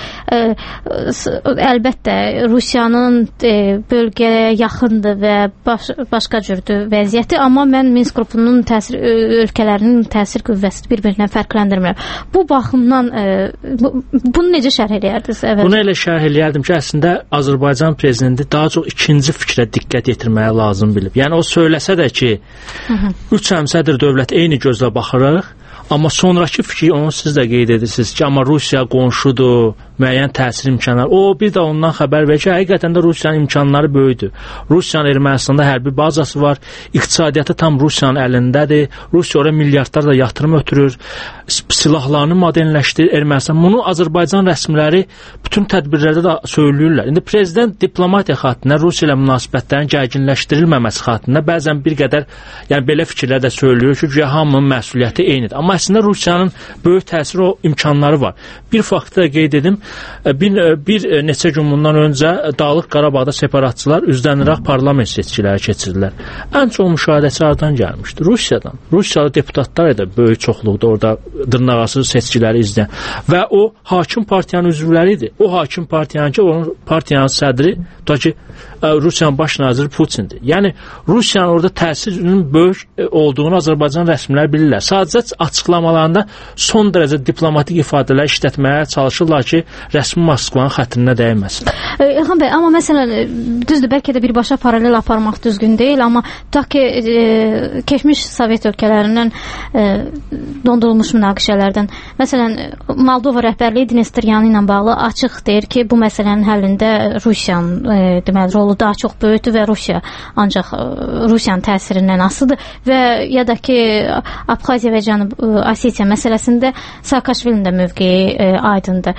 əlbəttə Rusiyanın bölgəyə yaxındır və başqa cürdür vəziyyəti, amma mən Minsk qrupunun ölkələrinin təsir qüvvəsini bir-birindən fərqləndirmirəm. Bu baxımdan bunu necə şərh eləyərdiniz? Bunu elə şərh eləyərdim ki, əslində Azərbaycan prezidenti daha çox ikinci fikrə diqqət yetirməyə lazım bilib. Yəni o söyləsə də ki, 3 həmsədr dövlət eyni gözlə baxırıq, amma sonrakı fikri onu siz də qeyd edirsiniz ki, amma Rusiya qonşudur, müəyyən təsir imkanları. O bir də ondan xəbər verir ki, həqiqətən də Rusiyanın imkanları böyükdür. Rusiyanın Ermənistanda hərbi bazası var, iqtisadiyyatı tam Rusiyanın əlindədir. Rusiya oraya milyardlarla yatırım ötürür, silahlarını modernləşdirir Ermənistan. Bunu Azərbaycan rəsmiləri bütün tədbirlərdə də söyləyirlər. İndi prezident diplomatiya xatirinə Rusiya ilə münasibətlərin gərginləşdirilməməsi xatirinə bəzən bir qədər, yəni belə fikirlər də söylüyor ki, hamının məsuliyyəti eynidir. Amma əslində Rusiyanın böyük təsir o imkanları var. Bir faktı da qeyd edim, bir neçə gün bundan öncə Dağlıq Qarabağda separatçılar üzləniraq parlament seçkiləri keçirdilər. Ən çox müşahidəçi hardan gəlmişdi? Rusiyadan. Rusiyalı deputatlar da böyük çoxluqda orada dırnaqarası seçkiləri izləyən və o hakim partiyanın üzvləri idi. O hakim partiyanın ki, onun partiyanın sədri Rusiyanın baş naziri Putindir. Yəni Rusiyanın orada təsirinin böyük olduğunu Azərbaycan rəsmilər bilirlər. Sadəcə açıqlamalarında son dərəcə diplomatik ifadələr işlətməyə çalışırlar ki, rəsmi Moskvanın xətrinə dəyməsin. İlham bəy, amma məsələn, düzdür, bəlkə də birbaşa paralel aparmaq düzgün deyil, amma tutaq ki, keçmiş Sovet ölkələrindən dondurulmuş münaqişələrdən, məsələn, Moldova rəhbərliyi Dnestryanı ilə bağlı açıq deyir ki, bu məsələnin həllində Rusiyanın deməli, rolu daha çox böyükdür və Rusiya ancaq Rusiyanın təsirindən asılıdır və ya da ki, Abxaziya və Cənub Osetiya məsələsində Saakashvilinin də mövqeyi aydındır və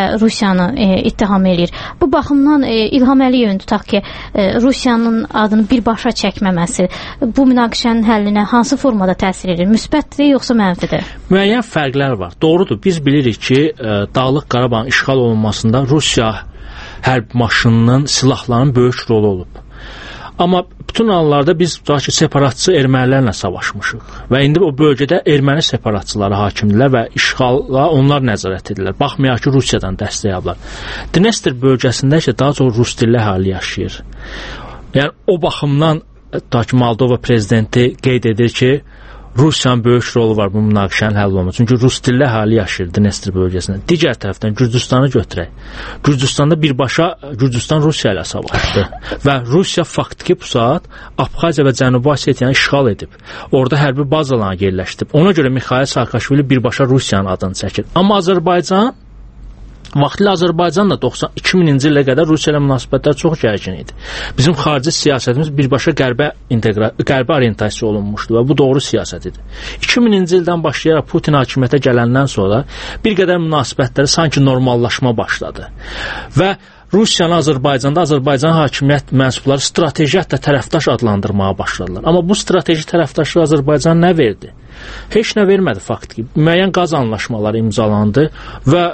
Rusiyanı ittiham eləyir. Bu baxımdan İlham Əliyevin tutaq ki, Rusiyanın adını birbaşa çəkməməsi bu münaqişənin həllinə hansı formada təsir edir? Müsbətdir yoxsa mənfidir? Müəyyən fərqlər var. Doğrudur. Biz bilirik ki, Dağlıq Qarabağın işğal olunmasında Rusiya hərb maşınının, silahların böyük rolu olub. Amma bütün anlarda biz separatçı ermənilərlə savaşmışıq və indi o bölgədə erməni separatçıları hakimdilər və işğala onlar nəzarət edirlər. Baxmayaraq ki, Rusiyadan dəstək alırlar. Dnestr bölgəsində isə daha çox rus dilli əhali yaşayır. Yəni o baxımdan Moldova prezidenti qeyd edir ki, Rusiyanın böyük rolu var bu münaqişənin həll olması. Çünki rus dilli əhali yaşayır Dnestr bölgəsində. Digər tərəfdən Gürcüstanı götürək. Gürcüstanda birbaşa Gürcüstan Rusiya ilə savaşdı və Rusiya faktiki bu saat Abxaziya və Cənubi Osetiyanı işğal edib. Orada hərbi bazalarını yerləşdirib. Ona görə Mikhail Saakashvili birbaşa Rusiyanın adını çəkir. Amma Azərbaycan vaxtilə Azərbaycan da 2000-ci ilə qədər Rusiya ilə münasibətlər çox gərgin idi. Bizim xarici siyasətimiz birbaşa qərbə orientasiya olunmuşdu və bu doğru siyasət idi. 2000-ci ildən başlayaraq Putin hakimiyyətə gələndən sonra bir qədər münasibətləri sanki normallaşma başladı. Və Rusiyanı Azərbaycan hakimiyyət mənsubları strateji hətta tərəfdaş adlandırmağa başladılar. Amma bu strateji tərəfdaşlıq Azərbaycan nə verdi? Heç nə vermədi faktiki. Müəyyən qaz anlaşmaları imzalandı və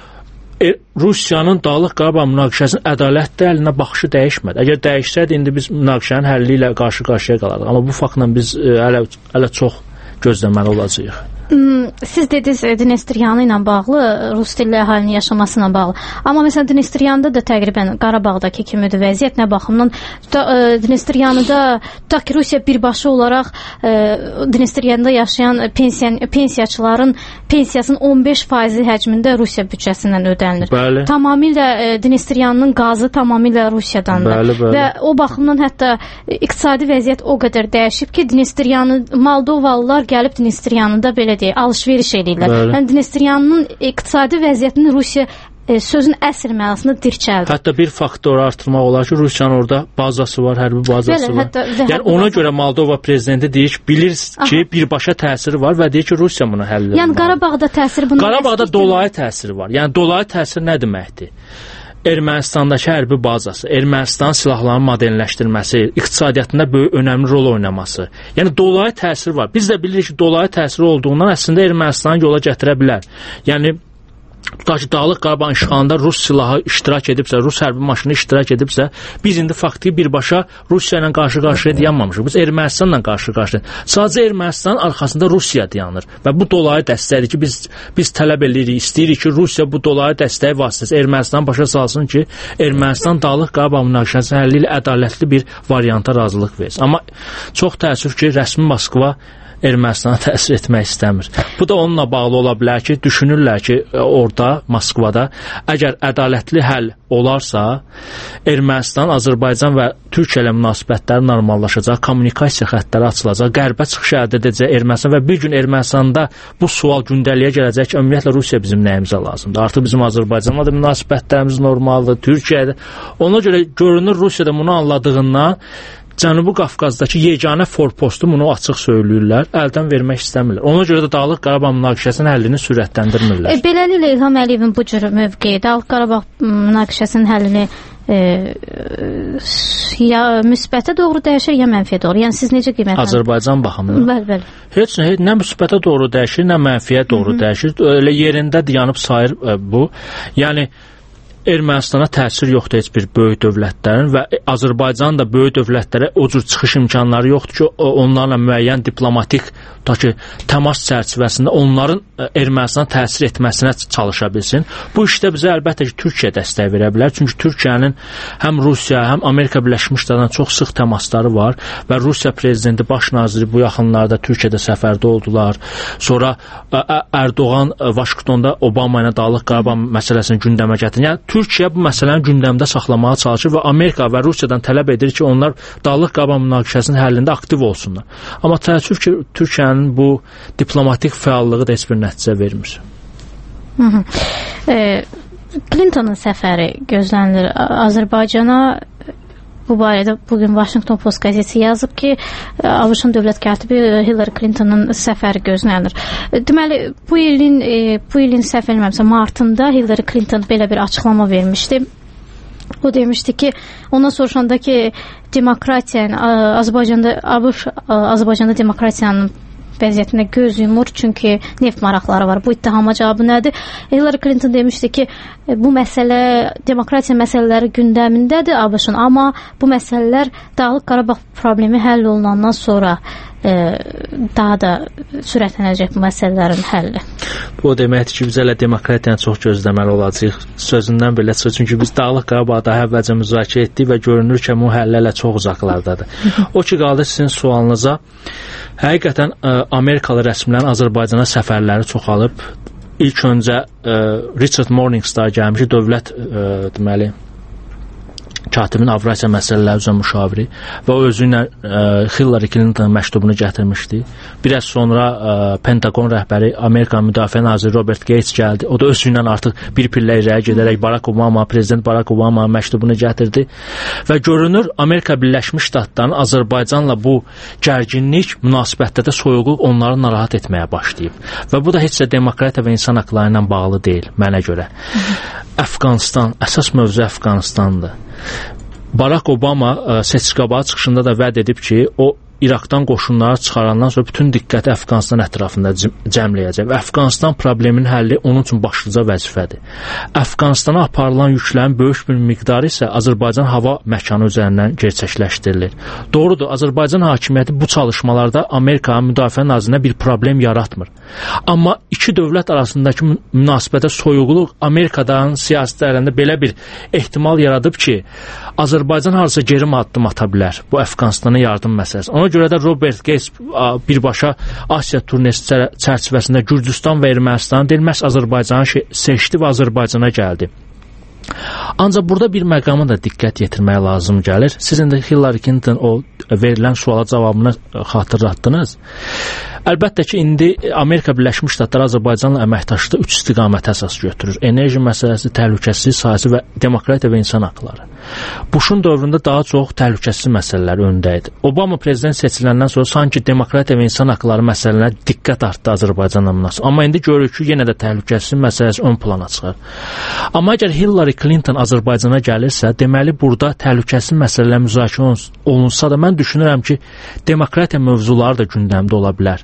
Rusiyanın Dağlıq Qarabağ münaqişəsinin ədalətli əlinə baxışı dəyişmədi. Əgər dəyişsəydi, indi biz münaqişənin həlli ilə qarşı-qarşıya qalardıq. Amma bu faktla biz hələ çox gözləməli olacağıq. Siz dediniz Dnestryanı ilə bağlı, rus dilli əhalinin yaşaması ilə bağlı. Amma məsələn Dnestryanda da təqribən Qarabağdakı kimidir vəziyyət. Nə baxımdan Dnestryanda tutaq ki, Rusiya birbaşa olaraq Dnestryanda yaşayan pensiyaçıların pensiyasının 15% həcmində Rusiya büdcəsindən ödənilir. Bəli. Tamamilə Dnestryanın qazı tamamilə Rusiyadandır. Bəli, bəli. Və o baxımdan hətta iqtisadi vəziyyət o qədər dəyişib ki, Dnestryanı Moldovalılar gəlib Dnestryanı da belə alış-veriş edirlər. Yəni Dnestryanın iqtisadi vəziyyətini Rusiya sözün əsl mənasında dirçəldir. Hətta bir faktor artırmaq olar ki, Rusiyanın orada bazası var, hərbi bazası var. Yəni ona görə Moldova prezidenti deyir ki, bilir ki, birbaşa təsiri var və deyir ki, Rusiya bunu həll edir. Yəni Qarabağda təsiri bunun Qarabağda dolayı təsiri var. Yəni dolayı təsir nə deməkdir? Ermənistandakı hərbi bazası, Ermənistanın silahlarının modelləşdirməsi, iqtisadiyyatında böyük önəmli rol oynaması. Yəni dolayı təsir var. Biz də bilirik ki, dolayı təsiri olduğundan əslində Ermənistanı yola gətirə bilər. Yəni tutaq ki, Dağlıq Qarabağın işğalında Rus silahı iştirak edibsə, Rus hərbi maşını iştirak edibsə, biz indi faktiki birbaşa Rusiya ilə qarşı-qarşıya dayanmamışıq. Biz Ermənistanla qarşı-qarşıya. Sadəcə Ermənistanın arxasında Rusiya dayanır və bu dolayı dəstəkdir ki, biz tələb edirik, istəyirik ki, Rusiya bu dolayı dəstəyi vasitəsilə Ermənistan başa salsın ki, Ermənistan Dağlıq Qarabağ münaqişəsinin həlli ilə ədalətli bir varianta razılıq versin. Amma çox təəssüf ki, rəsmi Moskva Ermənistana təsir etmək istəmir. Bu da onunla bağlı ola bilər ki, düşünürlər ki, orada, Moskvada, əgər ədalətli həll olarsa, Ermənistan, Azərbaycan və Türkiyə ilə münasibətləri normallaşacaq, kommunikasiya xəttləri açılacaq, qərbə çıxış əldə edəcək Ermənistan və bir gün Ermənistanda bu sual gündəliyə gələcək ki, ümumiyyətlə Rusiya bizim nəyimizə lazımdır. Artıq bizim Azərbaycanla da münasibətlərimiz normaldır, Türkiyədə. Ona görə görünür Rusiyada bunu anladığından Cənubi Qafqazdakı yeganə forpostu bunu açıq söyləyirlər, əldən vermək istəmirlər. Ona görə də Dağlıq Qarabağ münaqişəsinin həllini sürətləndirmirlər. Beləliklə İlham Əliyevin bu cür mövqeyi Dağlıq Qarabağ münaqişəsinin həllini ya müsbətə doğru dəyişir, ya mənfiyə doğru. Yəni siz necə qiymətlənirsiniz? Azərbaycan baxımından. Bəli. Heç nə müsbətə doğru dəyişir, nə mənfiyə doğru dəyişir. Elə yerində dayanıb sayır bu. Yəni Ermənistana təsir yoxdur heç bir böyük dövlətlərin və Azərbaycanın da böyük dövlətlərə o cür çıxış imkanları yoxdur ki, onlarla müəyyən diplomatik təmas çərçivəsində onların Ermənistana təsir etməsinə çalışa bilsin. Bu işdə bizə əlbəttə ki, Türkiyə dəstək verə bilər. Çünki Türkiyənin həm Rusiya, həm Amerika Birləşmiş Ştatlarla çox sıx təmasları var və Rusiya prezidenti, baş naziri bu yaxınlarda Türkiyədə səfərdə oldular. Sonra Erdoğan Vaşinqtonda Obama ilə Dağlıq Qarabağ məsələsini gündəmə gətirir. Yəni Türkiyə bu məsələni gündəmdə saxlamağa çalışır və Amerika və Rusiyadan tələb edir ki, onlar Dağlıq Qarabağ münaqişəsinin həllində aktiv olsunlar. Amma təəssüf ki, Türkiyənin bu diplomatik fəallığı da heç bir nəticə vermir. Clintonun səfəri gözlənilir Azərbaycana. bu barədə bugün Washington Post qəzeti yazıb ki, ABŞ-ın dövlət katibi Hillary Clinton'ın səfəri gözlənir. Deməli, bu ilin səhv eləmirəmsə martında Hillary Clinton belə bir açıqlama vermişdi. O demişdi ki, ondan soruşanda ki, demokratiyanın Azərbaycanda demokratiyanın vəziyyətində göz yumur, çünki neft maraqları var. Bu ittihama cavabı nədir? Hillary Clinton demişdi ki, bu məsələ, demokratiya məsələləri gündəmindədir ABŞ-ın, amma bu məsələlər Dağlıq Qarabağ problemi həll olunandan sonra daha da sürətlənəcək bu məsələlərin həlli. Bu o deməkdir ki, biz hələ demokratiyanı çox gözləməli olacağıq. Sözündən belə çıxır, çünki biz Dağlıq Qarabağda əvvəlcə müzakirə etdik və görünür ki, bu həllə hələ çox uzaqlardadır. O ki, qaldı sizin sualınıza. Həqiqətən Amerikalı rəsmilərin Azərbaycana səfərləri çoxalıb. İlk öncə Richard Morningstar gəlmişdi, dövlət deməli katibin Avrasiya məsələləri üzrə müşaviri və o özü ilə Hillary Clinton məktubunu gətirmişdi. Bir az sonra Pentagon rəhbəri Amerika Müdafiə naziri Robert Gates gəldi. O da özü ilə artıq bir pillə irəli gedərək prezident Barack Obama məktubunu gətirdi və görünür Amerika Birləşmiş Ştatlarının Azərbaycanla bu gərginlik, münasibətdə də soyuqluq onları narahat etməyə başlayıb. Və bu da heç də demokratiya və insan haqları ilə bağlı deyil mənə görə. Əfqanistan, əsas mövzu Əfqanistandır. Barack Obama seçki qabağı çıxışında da vəd edib ki, o İraqdan qoşunları çıxarandan sonra bütün diqqəti Əfqanistan ətrafında cəmləyəcək və Əfqanistan probleminin həlli onun üçün başlıca vəzifədir. Əfqanistana aparılan yüklərin böyük bir miqdarı isə Azərbaycan hava məkanı üzərindən gerçəkləşdirilir. Doğrudur, Azərbaycan hakimiyyəti bu çalışmalarda Amerikanın müdafiə nazirinə bir problem yaratmır. Amma iki dövlət arasındakı münasibətə soyuqluq Amerikadan siyasətlərində belə bir ehtimal yaradıb ki, Azərbaycan harasa geri addım ata bilər bu Əfqanistana yardım məsələsi. Ona görə də Robert Gates birbaşa Asiya turnesi çərçivəsində Gürcüstan və Ermənistanı deyil, məhz Azərbaycanı seçdi və Azərbaycana gəldi. Ancaq burada bir məqama da diqqət yetirməyə lazım gəlir. Sizin də Hillary Clinton o verilən suala cavabını xatırlatdınız. Əlbəttə ki, indi Amerika Birləşmiş Ştatları Azərbaycanla əməkdaşlıqda 3 istiqamət əsas götürür. Enerji məsələsi, təhlükəsizlik sahəsi və demokratiya və insan haqları. Bush'un dövründə daha çox təhlükəsizlik məsələləri öndə idi. Obama prezident seçiləndən sonra sanki demokratiya və insan haqları məsələlərə diqqət artdı Azərbaycanla münasibət. Amma indi görürük ki, yenə də təhlükəsizlik məsələsi ön plana çıxır. Amma əgər Hillary Clinton Azərbaycana gəlirsə, deməli burada təhlükəsizlik məsələləri müzakirə olunsa da mən düşünürəm ki, demokratiya mövzuları da gündəmdə ola bilər.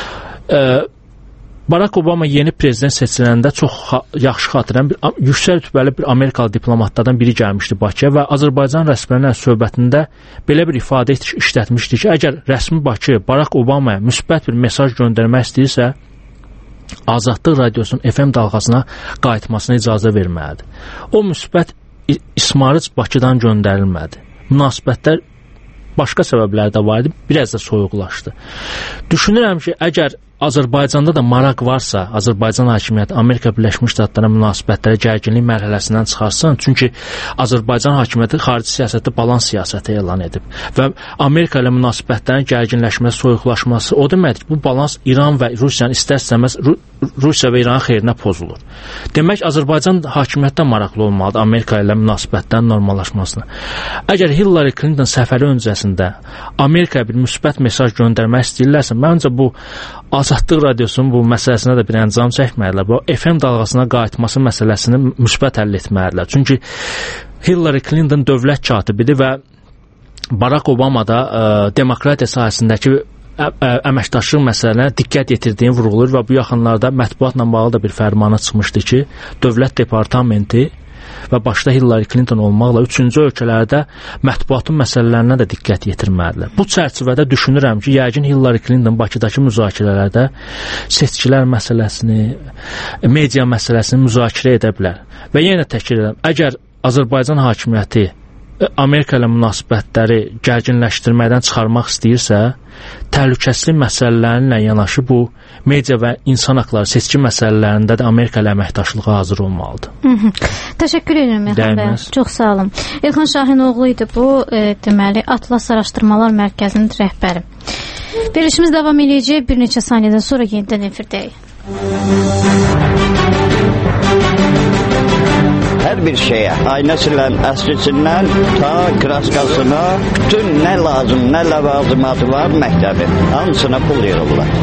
Barack Obama yeni prezident seçiləndə çox yaxşı xatırlayıram, yüksək rütbəli bir Amerikalı diplomatlardan biri gəlmişdi Bakıya və Azərbaycan rəsmilərlə söhbətində belə bir ifadə işlətmişdi ki, əgər rəsmi Bakı Barack Obamaya müsbət bir mesaj göndərmək istəyirsə, Azadlıq radiosunun FM dalğasına qayıtmasına icazə verməlidir. O müsbət ismarıc Bakıdan göndərilmədi. Münasibətlər başqa səbəblər də var idi, biraz da soyuqlaşdı. Düşünürəm ki, əgər Azərbaycanda da maraq varsa, Azərbaycan hakimiyyəti Amerika Birləşmiş Ştatlarına münasibətləri gərginlik mərhələsindən çıxarsın, çünki Azərbaycan hakimiyyəti xarici siyasətdə balans siyasəti elan edib və Amerika ilə münasibətlərin gərginləşməsi, soyuqlaşması o deməkdir ki, bu balans İran və Rusiyanın istər-istəməz Rusiya və İranın xeyrinə pozulur. Demək, Azərbaycan hakimiyyəti də maraqlı olmalıdır Amerika ilə münasibətlərin normallaşmasına. Əgər Hillary Clinton səfəri öncəsində Amerikaya bir müsbət mesaj göndərmək istəyirlərsə, məncə bu Azadlıq radiosunun bu məsələsinə də bir əncam çəkməlidirlər. Bu FM dalğasına qayıtması məsələsini müsbət həll etməlidirlər. Çünki Hillary Clinton dövlət katibidir və Barack Obama da demokratiya sahəsindəki əməkdaşlıq məsələlərə diqqət yetirdiyi vurğulayır və bu yaxınlarda mətbuatla bağlı da bir fərmanı çıxmışdı ki, Dövlət Departamenti və başda Hillary Clinton olmaqla üçüncü ölkələrdə mətbuatın məsələlərinə də diqqət yetirməlidirlər. Bu çərçivədə düşünürəm ki, yəqin Hillary Clinton Bakıdakı müzakirələrdə seçkilər məsələsini, media məsələsini müzakirə edə bilər. Və yenə təkrar edirəm, əgər Azərbaycan hakimiyyəti Amerika ilə münasibətləri gərginləşdirməkdən çıxarmaq istəyirsə, təhlükəsizlik məsələlərlə yanaşı bu media və insan haqları seçki məsələlərində də Amerika ilə əməkdaşlığa hazır olmalıdır. Təşəkkür edirəm Elxan bəy. Çox sağ olun. Elxan Şahinoğlu idi bu, deməli Atlas Araşdırmalar Mərkəzinin rəhbəri. Verilişimiz davam edəcək. Bir neçə saniyədən sonra yenidən efirdəyik. hər bir şeyə, aynə silən əslisindən ta kraskasına, bütün nə lazım, nə ləvazimatı var məktəbin, hamısına pul yığırlar.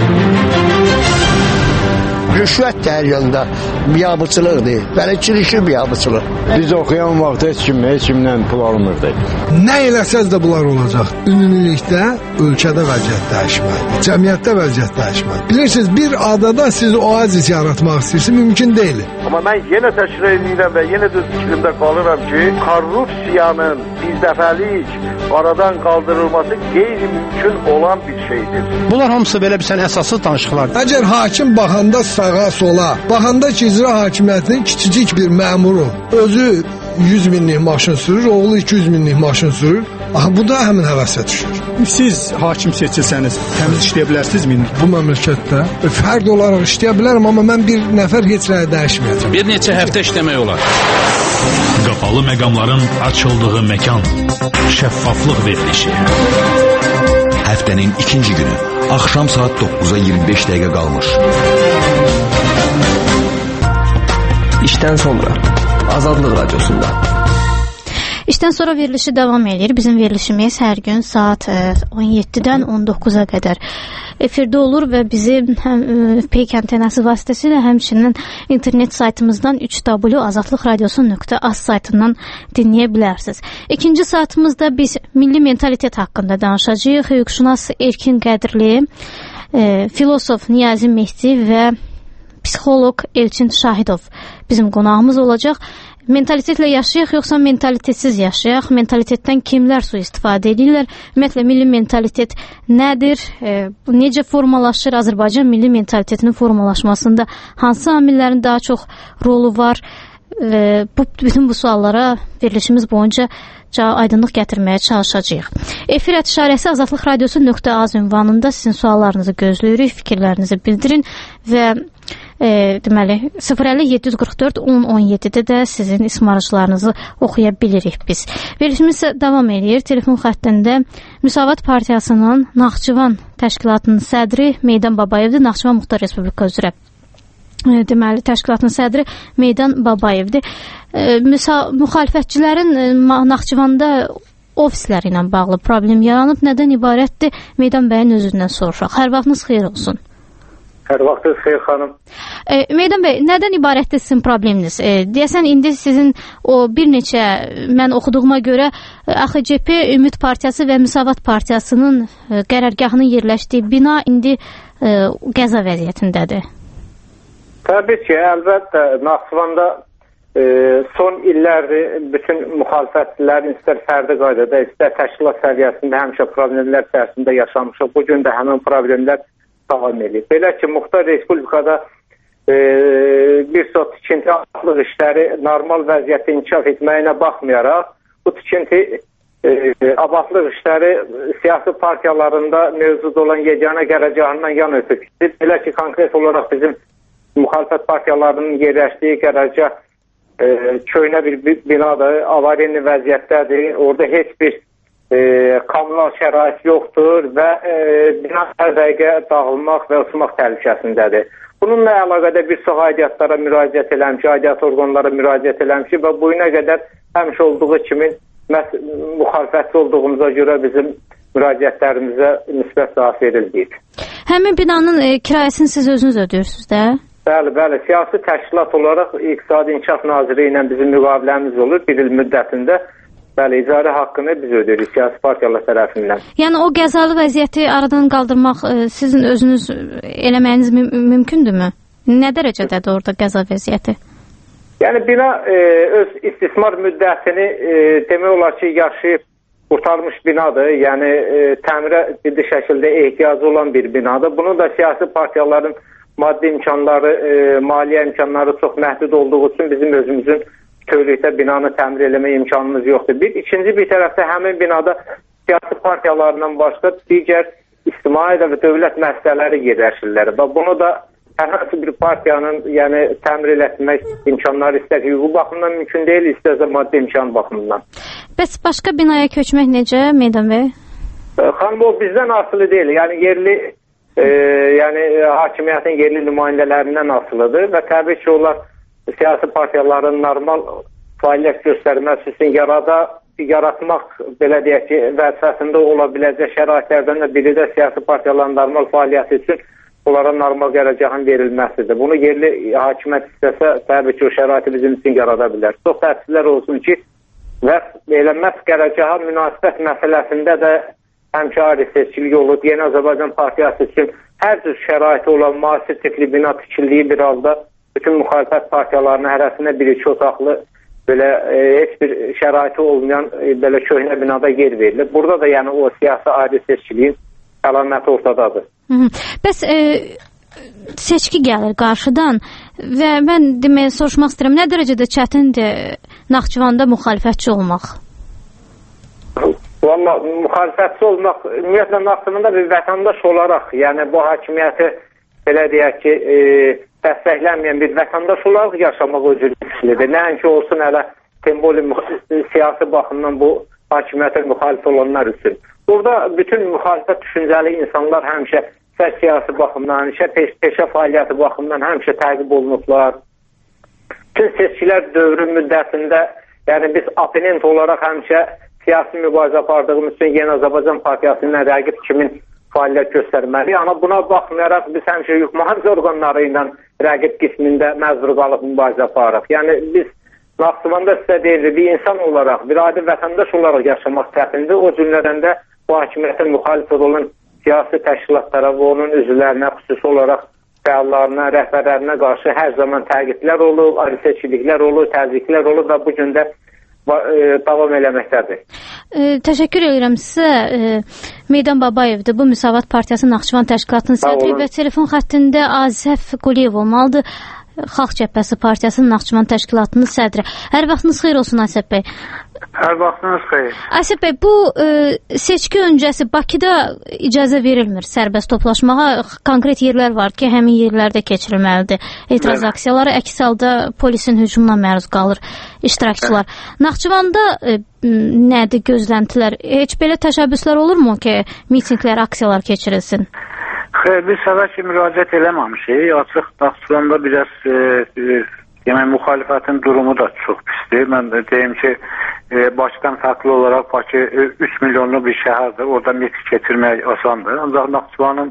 Rüşvət də hər yanda biabıçılıqdır. Bələdçilik biabıçılıq. Biz oxuyan vaxt heç kimdən pul almırdı. Nə eləsəz də bunlar olacaq. Ümumilikdə ölkədə vəziyyət dəyişməlidir. Cəmiyyətdə vəziyyət dəyişməlidir. Bilirsiniz, bir adada siz oazis yaratmaq istəyirsiniz, mümkün deyil. Amma mən yenə təkrar edirəm və yenə də fikrimdə qalıram ki, korrupsiyanın birdəfəlik aradan qaldırılması qeyri-mümkün olan bir şeydir. Bunlar hamısı belə bir əsassız danışıqlardır. Əgər hakim baxanda sağa sola, baxanda ki, icra hakimiyyətinin kiçicik bir məmuru özü 100 minlik maşın sürür, oğlu 200 minlik maşın sürür. Aha, bu da həmin həvəsə düşür. Siz hakim seçilsəniz, təmiz işləyə bilərsiniz? Bu məmləkətdə fərd olaraq işləyə bilərəm, amma mən bir nəfər heç nəyə dəyişməyəcəm. Bir neçə həftə işləmək olar. Qapalı məqamların açıldığı məkan. Şəffaflıq verilişi. Həftənin ikinci günü. Axşam saat 9-a 25 dəqiqə qalmış. İşdən sonra Azadlıq Radiosunda. İşdən sonra verilişi davam edir. Bizim verilişimiz hər gün saat 17-dən 19-a qədər efirdə olur və bizi Peyk antenası vasitəsilə həmçinin internet saytımızdan 3w.azadlıqradiosu.az saytından dinləyə bilərsiniz. İkinci saatımızda biz milli mentalitet haqqında danışacağıq. Hüquqşünas Erkin Qədirli, filosof Niyazi Mehdi və psixoloq Elçin Şahidov bizim qonağımız olacaq. Mentalitetlə yaşayaq, yoxsa mentalitetsiz yaşayaq? Mentalitetdən kimlər sui-istifadə edirlər? Ümumiyyətlə, milli mentalitet nədir? Necə formalaşır? Azərbaycan milli mentalitetinin formalaşmasında hansı amillərin daha çox rolu var? Bütün bu suallara verilişimiz boyunca aydınlıq gətirməyə çalışacağıq. Efir ətişarəsi azadlıqradiosu.az ünvanında sizin suallarınızı gözləyirik, fikirlərinizi bildirin və deməli 050-744-1017-də də sizin ismarıcılarınızı oxuya bilirik biz. Verilişimiz davam edir. Telefon xəttində Müsavat Partiyasının Naxçıvan təşkilatının sədri Meydan Babayevdir. Naxçıvan Muxtar Respublika üzrə deməli təşkilatının sədri Meydan Babayevdir. Müxalifətçilərin Naxçıvanda ofisləri ilə bağlı problem yaranıb. Nədən ibarətdir? Meydan bəyin özündən soruşaq. Hər vaxtınız xeyir olsun. Hər vaxtınız xeyir xanım. Meydan bəy, nədən ibarətdir sizin probleminiz? Deyəsən, indi sizin o bir neçə, mən oxuduğuma görə AXCP, Ümid Partiyası və Müsavat Partiyasının qərargahının yerləşdiyi bina indi qəza vəziyyətindədir. Təbii ki, əlbəttə, Naxçıvanda son illərdir bütün müxalifətçilərin istər fərdi qaydada, istər təşkilat səviyyəsində həmişə problemlər içərisində yaşamışıq. Bugün də həmin problemlər davam edir. Belə ki, Muxtar Respublikada bir çox tikinti atlıq işləri normal vəziyyətdə inkişaf etməyinə baxmayaraq, bu tikinti abadlıq işləri siyasi partiyalarında mövcud olan yeganə qərargahından yan ötüb gedir. Belə ki, konkret olaraq bizim müxalifət partiyalarının yerləşdiyi qərargah köhnə bir binadır, avariyli vəziyyətdədir. Orada heç bir kommunal şərait yoxdur və bina hər dəqiqə dağılmaq və uçmaq təhlükəsindədir. Bununla əlaqədə bir çox aidiyyatlara müraciət eləmişik, aidiyyat orqanlara müraciət eləmişik və bu günə qədər həmişə olduğu kimi müxalifətçi olduğumuza görə bizim müraciətlərimizə müsbət cavab verilməyib. Həmin binanın kirayəsini siz özünüz ödəyirsiniz də? Bəli, bəli. Siyasi təşkilat olaraq İqtisadi İnkişaf Naziri ilə bizim müqaviləmiz olur bir il müddətində. Bəli, icarə haqqını biz ödəyirik siyasi partiyalar tərəfindən. Yəni o qəzalı vəziyyəti aradan qaldırmaq sizin özünüz eləməyiniz mümkündürmü? Nə dərəcədədir orada qəza vəziyyəti? Yəni bina öz istismar müddətini demək olar ki, yaşayıb qurtarmış binadır. Yəni təmirə ciddi şəkildə ehtiyacı olan bir binadır. Bunu da siyasi partiyaların maddi imkanları, maliyyə imkanları çox məhdud olduğu üçün bizim özümüzün bütövlükdə binanı təmir eləmə imkanımız yoxdur. İkinci bir tərəfdə həmin binada siyasi partiyalarından başqa digər ictimai və dövlət müəssisələri yerləşirlər. Və bunu da hər hansı bir partiyanın yəni təmir etmək imkanları istər hüquqi baxımından mümkün deyil, istərsə maddi imkan baxımından. Bəs başqa binaya köçmək necə, Meydan bəy? Xanım, o bizdən asılı deyil. Yəni yerli yəni hakimiyyətin yerli nümayəndələrindən asılıdır və təbii ki, onlar siyasi partiyaların normal fəaliyyət göstərməsi üçün yaratmaq, belə deyək ki, vəzifəsində ola biləcək şəraitlərdən də biri də siyasi partiyaların normal fəaliyyəti üçün onlara normal qərargahın verilməsidir. Bunu yerli hakimiyyət istəsə, təbii ki, o şəraiti bizim üçün yarada bilər. Çox təəssüflər olsun ki, eləməz qərargaha münasibət məsələsində də həmçə ayrı seçkilik olub. Yeni Azərbaycan Partiyası üçün hər cür şəraiti olan müasir tipli bina tikildiyi bir halda bütün müxalifət partiyalarının hərəsində bir-iki otaqlı belə heç bir şəraiti olmayan belə köhnə binada yer verilir. Burada da yəni o siyasi ayrı seçkiliyin əlaməti ortadadır. Bəs seçki gəlir qarşıdan və mən deməyə soruşmaq istəyirəm, nə dərəcədə çətindir Naxçıvanda müxalifətçi olmaq? Valla müxalifətçi olmaq, ümumiyyətlə Naxçıvanda bir vətəndaş olaraq, yəni bu hakimiyyəti belə deyək ki, dəstəklənməyən bir vətəndaş olaraq yaşamaq o cür risklidir. Nəinki olsun hələ semboli siyasi baxımdan bu hakimiyyətə müxalif olanlar üçün. Burada bütün müxalifət düşüncəli insanlar həmişə siyasi baxımdan, peşə fəaliyyəti baxımdan həmişə təqib olunublar. Bütün seçkilər dövrü müddətində, yəni biz oponent olaraq həmişə siyasi mübarizə apardığımız üçün Yeni Azərbaycan Partiyasının rəqib kimin fəaliyyət göstərməli. Amma buna baxmayaraq biz həmişə mühafizə orqanları ilə rəqib qismində məzur qalıb mübarizə aparırıq. Yəni biz Naxçıvanda sizə deyilir, bir insan olaraq, bir adi vətəndaş olaraq yaşamaq çətindir. O cümlədən də bu hakimiyyətə müxalif olan siyasi təşkilatlara və onun üzvlərinə, xüsusi olaraq fəallarına, rəhbərlərinə qarşı hər zaman təqiblər olub, ayrı seçkiliklər olub, təzyiqlər olub və bu gün də davam eləməkdədir. Təşəkkür edirəm sizə. Meydan Babayevdir, bu Müsavat Partiyası Naxçıvan Təşkilatının sədri və telefon xəttində Azəf Quliyev olmalıdır. Xalq Cəbhəsi Partiyasının Naxçıvan Təşkilatının sədri. Hər vaxtınız xeyir olsun Əsəb bəy. Hər vaxtınız xeyir. Əsəb bəy, bu seçki öncəsi Bakıda icazə verilmir sərbəst toplaşmağa. Konkret yerlər var ki, həmin yerlərdə keçirilməlidir. Etiraz aksiyaları, əks halda polisin hücumuna məruz qalır iştirakçılar. Naxçıvanda nədir gözləntilər? Heç belə təşəbbüslər olurmu ki, mitinglər, aksiyalar keçirilsin? Xeyr, biz hələ ki müraciət eləməmişik. Açıq Naxçıvanda biraz yəni müxalifətin durumu da çox pisdir. Mən də deyim ki, Bakıdan fərqli olaraq Bakı 3 milyonlu bir şəhərdir. Orada miting keçirmək asandır. Ancaq Naxçıvanın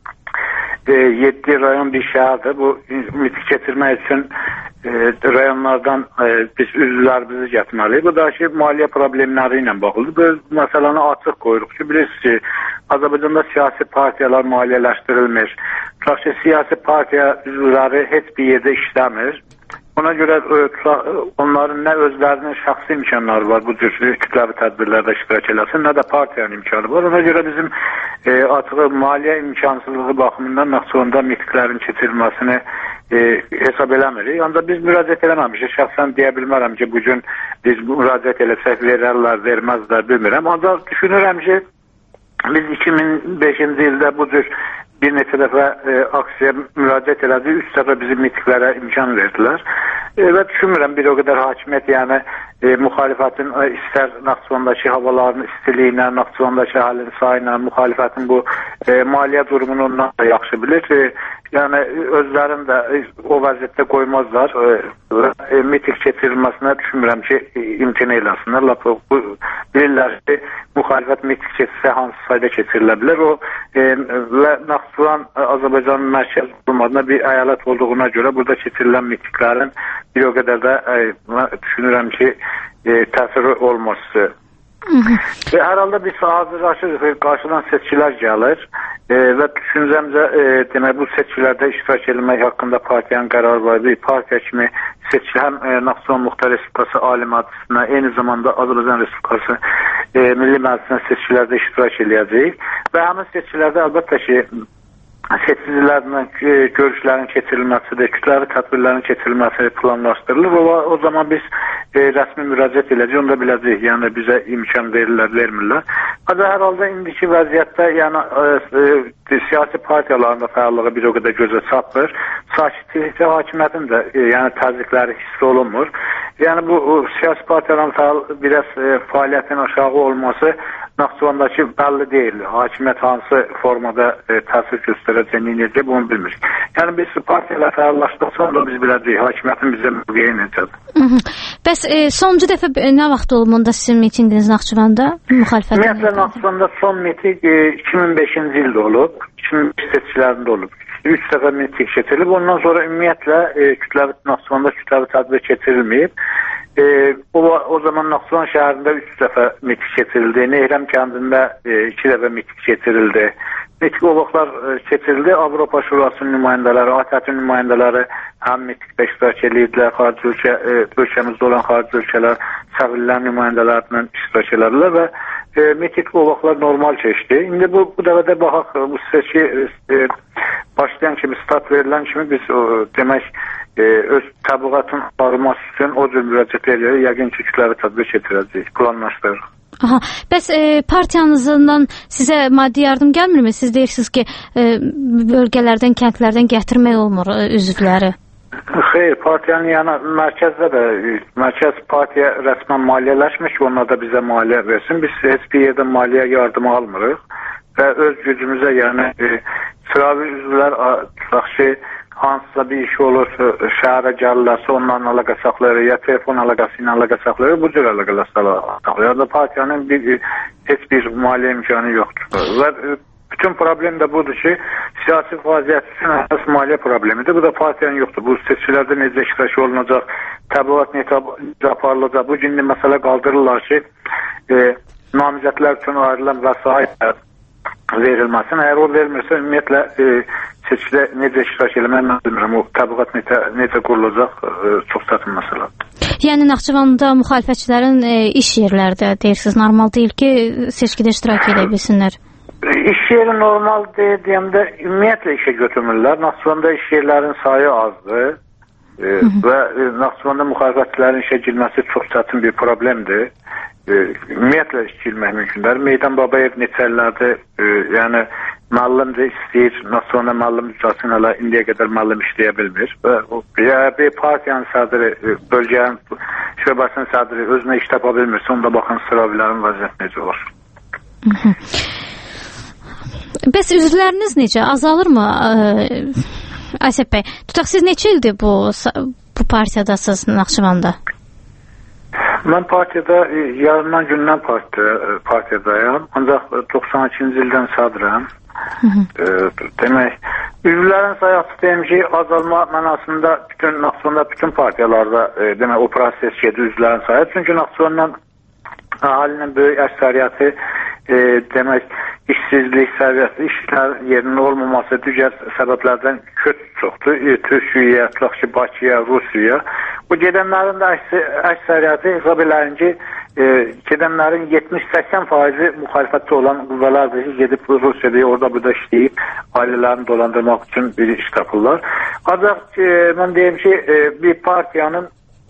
7 rayon bir şəhərdir. Bu miting keçirmək üçün rayonlardan biz üzvlərimizi gətirməliyik. Bu da ki, maliyyə problemləri ilə bağlıdır. Bu məsələni açıq qoyuruq ki, bilirsiniz ki, Azərbaycanda siyasi partiyalar maliyyələşdirilmir. Tutaq ki, siyasi partiya üzvləri heç bir yerdə işləmir. Ona görə onların nə özlərinin şəxsi imkanları var bu cür kütləvi tədbirlərdə iştirak eləsin, nə də partiyanın imkanı var. Ona görə bizim açığı maliyyə imkansızlığı baxımından Naxçıvanda mitinglərin keçirilməsini hesab eləmirik. Ancaq biz müraciət eləməmişik. Şəxsən deyə bilmərəm ki, bugün biz müraciət eləsək verərlər, verməzlər, bilmirəm. Ancaq düşünürəm ki, biz 2005-ci ildə bu cür bir neçə dəfə aksiya müraciət elədi, 3 dəfə bizim mitinglərə imkan verdilər və düşünmürəm bir o qədər hakimiyyət, yəni müxalifətin istər Naxçıvandakı havaların istiliyinə, Naxçıvandakı əhalinin sayına, müxalifətin bu maliyyə durumunu ondan da yaxşı bilir. Yəni özlərini də o vəziyyətdə qoymazlar. Miting keçirilməsinə düşünmürəm ki, imtina eləsinlər. Bilirlər ki, müxalifət miting keçirsə hansı sayda keçirilə bilər. Və Naxçıvan Azərbaycanın mərkəz olmadığına bir əyalət olduğuna görə burada keçirilən mitinglərin bir o qədər də düşünürəm ki, təsiri olmaz. Hər halda biz hazırlaşırıq, qarşıdan seçkilər gəlir və düşüncəmcə demək bu seçkilərdə iştirak edilmək haqqında partiyanın qərarı var. Bir partiya kimi seçki həm Naxçıvan Muxtar Respublikası Ali Məclisinə, eyni zamanda Azərbaycan Respublikası Milli Məclisinə seçkilərdə iştirak edəcəyik və həmin seçkilərdə əlbəttə ki, seçicilərlə görüşlərin keçirilməsidir, kütləvi tədbirlərin keçirilməsi planlaşdırılır. O zaman biz rəsmi müraciət edəcəyik, onu da biləcəyik. Yəni bizə imkan verirlər, vermirlər. Ancaq hər halda indiki vəziyyətdə yəni siyasi partiyaların da fəallığı bir o qədər gözə çarpmır. Sakitlikdə hakimiyyətin də yəni təzyiqləri hiss olunmur. Yəni bu siyasi partiyaların biraz fəaliyyətin aşağı olması Naxçıvandakı bəlli deyil. Hakimiyyət hansı formada təsir göstərəcəyini necə bunu bilmirik. Yəni biz partiyalar fəallaşdıqca da biz biləcəyik hakimiyyətin bizə mövqeyi necədir. Bəs sonuncu dəfə nə vaxt olmunda sizin mitinqiniz Naxçıvanda? Müxalifət. Ümumiyyətlə Naxçıvanda son miting 2005-ci ildə olub. 2005 seçkilərində olub. 3 dəfə miting keçirilib. Ondan sonra ümumiyyətlə Naxçıvanda kütləvi tədbir keçirilməyib. O zaman Naxçıvan şəhərində 3 dəfə miting keçirildi. Nehrəm kəndində 2 dəfə miting keçirildi. Miting o vaxtlar keçirildi. Avropa Şurasının nümayəndələri, ATƏT-in nümayəndələri həm mitingdə iştirak edirdilər. Xarici ölkəmizdə olan xarici ölkələr səfirlərin nümayəndələrindən iştirak edirdilər və miting o vaxtlar normal keçdi. İndi bu dəfədə baxaq, bu seçki başlayan kimi, start verilən kimi biz demək öz təbliğatın aparılması üçün o cür müraciətləri yəqin ki, kütləvi tədbir keçirəcəyik, planlaşdırırıq. Aha, bəs partiyanızdan sizə maddi yardım gəlmirmi? Siz deyirsiniz ki, bölgələrdən, kəndlərdən gətirmək olmur üzvləri. Xeyr, partiyanın yəni mərkəz partiya rəsmən maliyyələşmiş ki, onlar da bizə maliyyə versin. Biz heç bir yerdən maliyyə yardımı almırıq və öz gücümüzə, yəni sıravi üzvlər yaxşı hansısa bir iş olur, şəhərə gəlirlərsə onların əlaqə saxlayırıq, ya telefon əlaqəsi ilə əlaqə saxlayırıq, bu cür əlaqələr saxlayırıq. Partiyanın heç bir maliyyə imkanı yoxdur. Və bütün problem də budur ki, siyasi vəziyyət üçün əsas maliyyə problemidir. Bu da partiyanın yoxdur. Bu seçkilərdə necə iştirak olunacaq, təbliğat necə aparılacaq. Bu gün məsələ qaldırırlar ki, namizədlər üçün ayrılan vəsait verilməsin. Əgər o vermirsə, ümumiyyətlə seçkidə necə iştirak eləmək mən bilmirəm. O təbliğat necə qurulacaq, çox çətin məsələdir. Yəni Naxçıvanda müxalifətçilərin iş yerlərdə deyirsiniz, normal deyil ki, seçkidə iştirak edə bilsinlər. İş yeri normal deyəndə ümumiyyətlə işə götürmürlər. Naxçıvanda iş yerlərinin sayı azdır və Naxçıvanda müxalifətçilərin işə girməsi çox çətin bir problemdir. Ümumiyyətlə iş girmək mümkündür. Meydan Babayev neçə illərdir, yəni müəllimdir, istəyir, Naxçıvanda müəllim icrasını ilə indiyə qədər müəllim işləyə bilmir. Və bir partiyanın sədri, bölgənin şöbəsinin sədri özünə iş tapa bilmirsə, onda baxın sıravilərin vəziyyəti necə olur. Bəs üzvləriniz necə? Azalırmı? Asif bəy, tutaq siz neçə ildir bu partiyadasınız Naxçıvanda? Mən partiyada yarından gündən partiyadayam. Ancaq 92-ci ildən sədrəm. Demək, üzvlərin sayı açıq deyim ki, azalma mənasında Naxçıvanda bütün partiyalarda demək, o proses gedir üzvlərin sayı. Çünki Naxçıvandan əhalinin böyük əksəriyyəti demək, işsizlik səviyyəsi, işlər yerinin olmaması digər səbəblərdən köç çoxdur. Türkiyəyə, tutaq ki, Bakıya, Rusiyaya. Bu gedənlərin də əksəriyyəti hesab eləyin ki, gedənlərin 70-80% müxalifətçi olan qüvvələrdir ki, gedib Rusiyada, orada burada işləyib, ailələrini dolandırmaq üçün bir iş tapırlar. Ancaq mən deyim ki, bir partiyanın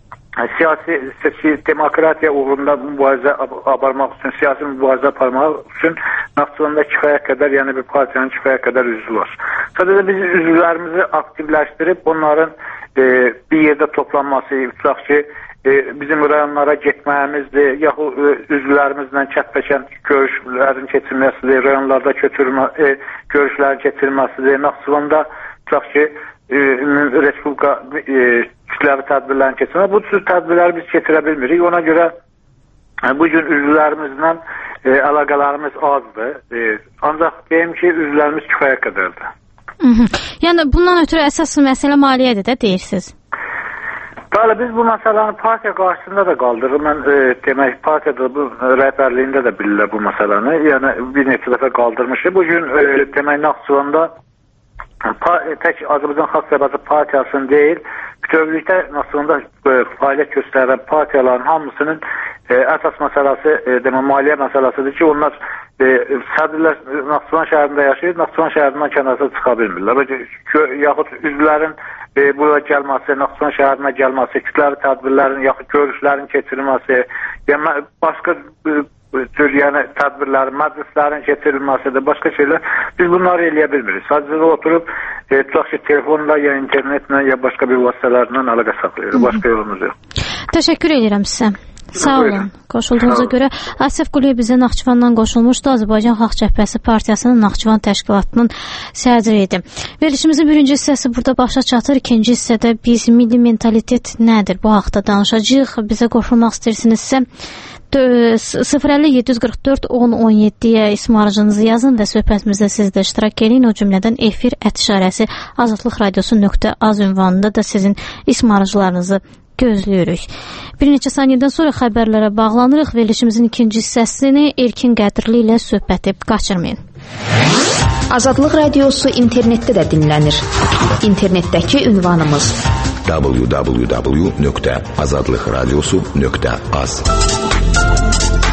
siyasi demokratiya uğrunda mübarizə aparmaq üçün, siyasi mübarizə aparmaq üçün Naxçıvanda kifayət qədər, yəni bir partiyanın kifayət qədər üzvü var. Sadəcə biz üzvlərimizi aktivləşdirib onların bir yerdə toplanması, tutaq ki, bizim rayonlara getməyimizdir, yaxud üzvlərimizlə kətbəkənd görüşlərin keçirilməsidir, rayonlarda görüşlərin keçirilməsidir. Naxçıvanda tutaq ki, Respublika kütləvi tədbirlərin keçirmə. Bu tür tədbirləri biz keçirə bilmirik. Ona görə bugün üzvlərimizlə əlaqələrimiz azdır. Ancaq deyim ki, üzvlərimiz kifayət qədərdir. Yəni bundan ötürü əsas məsələ maliyyədir də deyirsiniz. Bəli, biz bu məsələni partiya qarşısında da qaldırırıq. Mən demək, partiyada bu rəhbərliyində də bilirlər bu məsələni. Yəni bir neçə dəfə qaldırmışıq. Bugün demək Naxçıvanda tək Azərbaycan Xalq Cəbhəsi partiyasının deyil, bütövlükdə Naxçıvanda fəaliyyət göstərən partiyaların hamısının əsas məsələsi, demək, maliyyə məsələsidir ki, onlar sədrlər Naxçıvan şəhərində yaşayır, Naxçıvan şəhərindən kənarda çıxa bilmirlər. Yaxud üzvlərin buraya gəlməsi, Naxçıvan şəhərinə gəlməsi, kütləvi tədbirlərin, yaxud görüşlərin keçirilməsi, yəni başqa yəni tədbirlərin, məclislərin keçirilməsidir, başqa şeylər. Biz bunları eləyə bilmirik. Sadəcə oturub, tutaq ki, telefonla, ya internetlə, ya başqa bir vasitələrlə əlaqə saxlayırıq. Başqa yolumuz yox. Təşəkkür edirəm sizə. Sağ olun. Qoşulduğunuza görə Asif Quliyev bizə Naxçıvandan qoşulmuşdu. Azərbaycan Xalq Cəbhəsi Partiyasının Naxçıvan təşkilatının sədri idi. Verilişimizin birinci hissəsi burada başa çatır. İkinci hissədə biz milli mentalitet nədir? Bu haqda danışacağıq. Bizə qoşulmaq istəyirsinizsə 050-744-10-17-yə ismarıcınızı yazın və söhbətimizdə siz də iştirak edin. O cümlədən efir @ azadlıqradiosu.az ünvanında da sizin ismarıcılarınızı gözləyirik. Bir neçə saniyədən sonra xəbərlərə bağlanırıq. Verilişimizin ikinci hissəsini Erkin Qədirli ilə söhbəti qaçırmayın. Azadlıq Radiosu internetdə də dinlənir. İnternetdəki ünvanımız www.azadlıqradiosu.az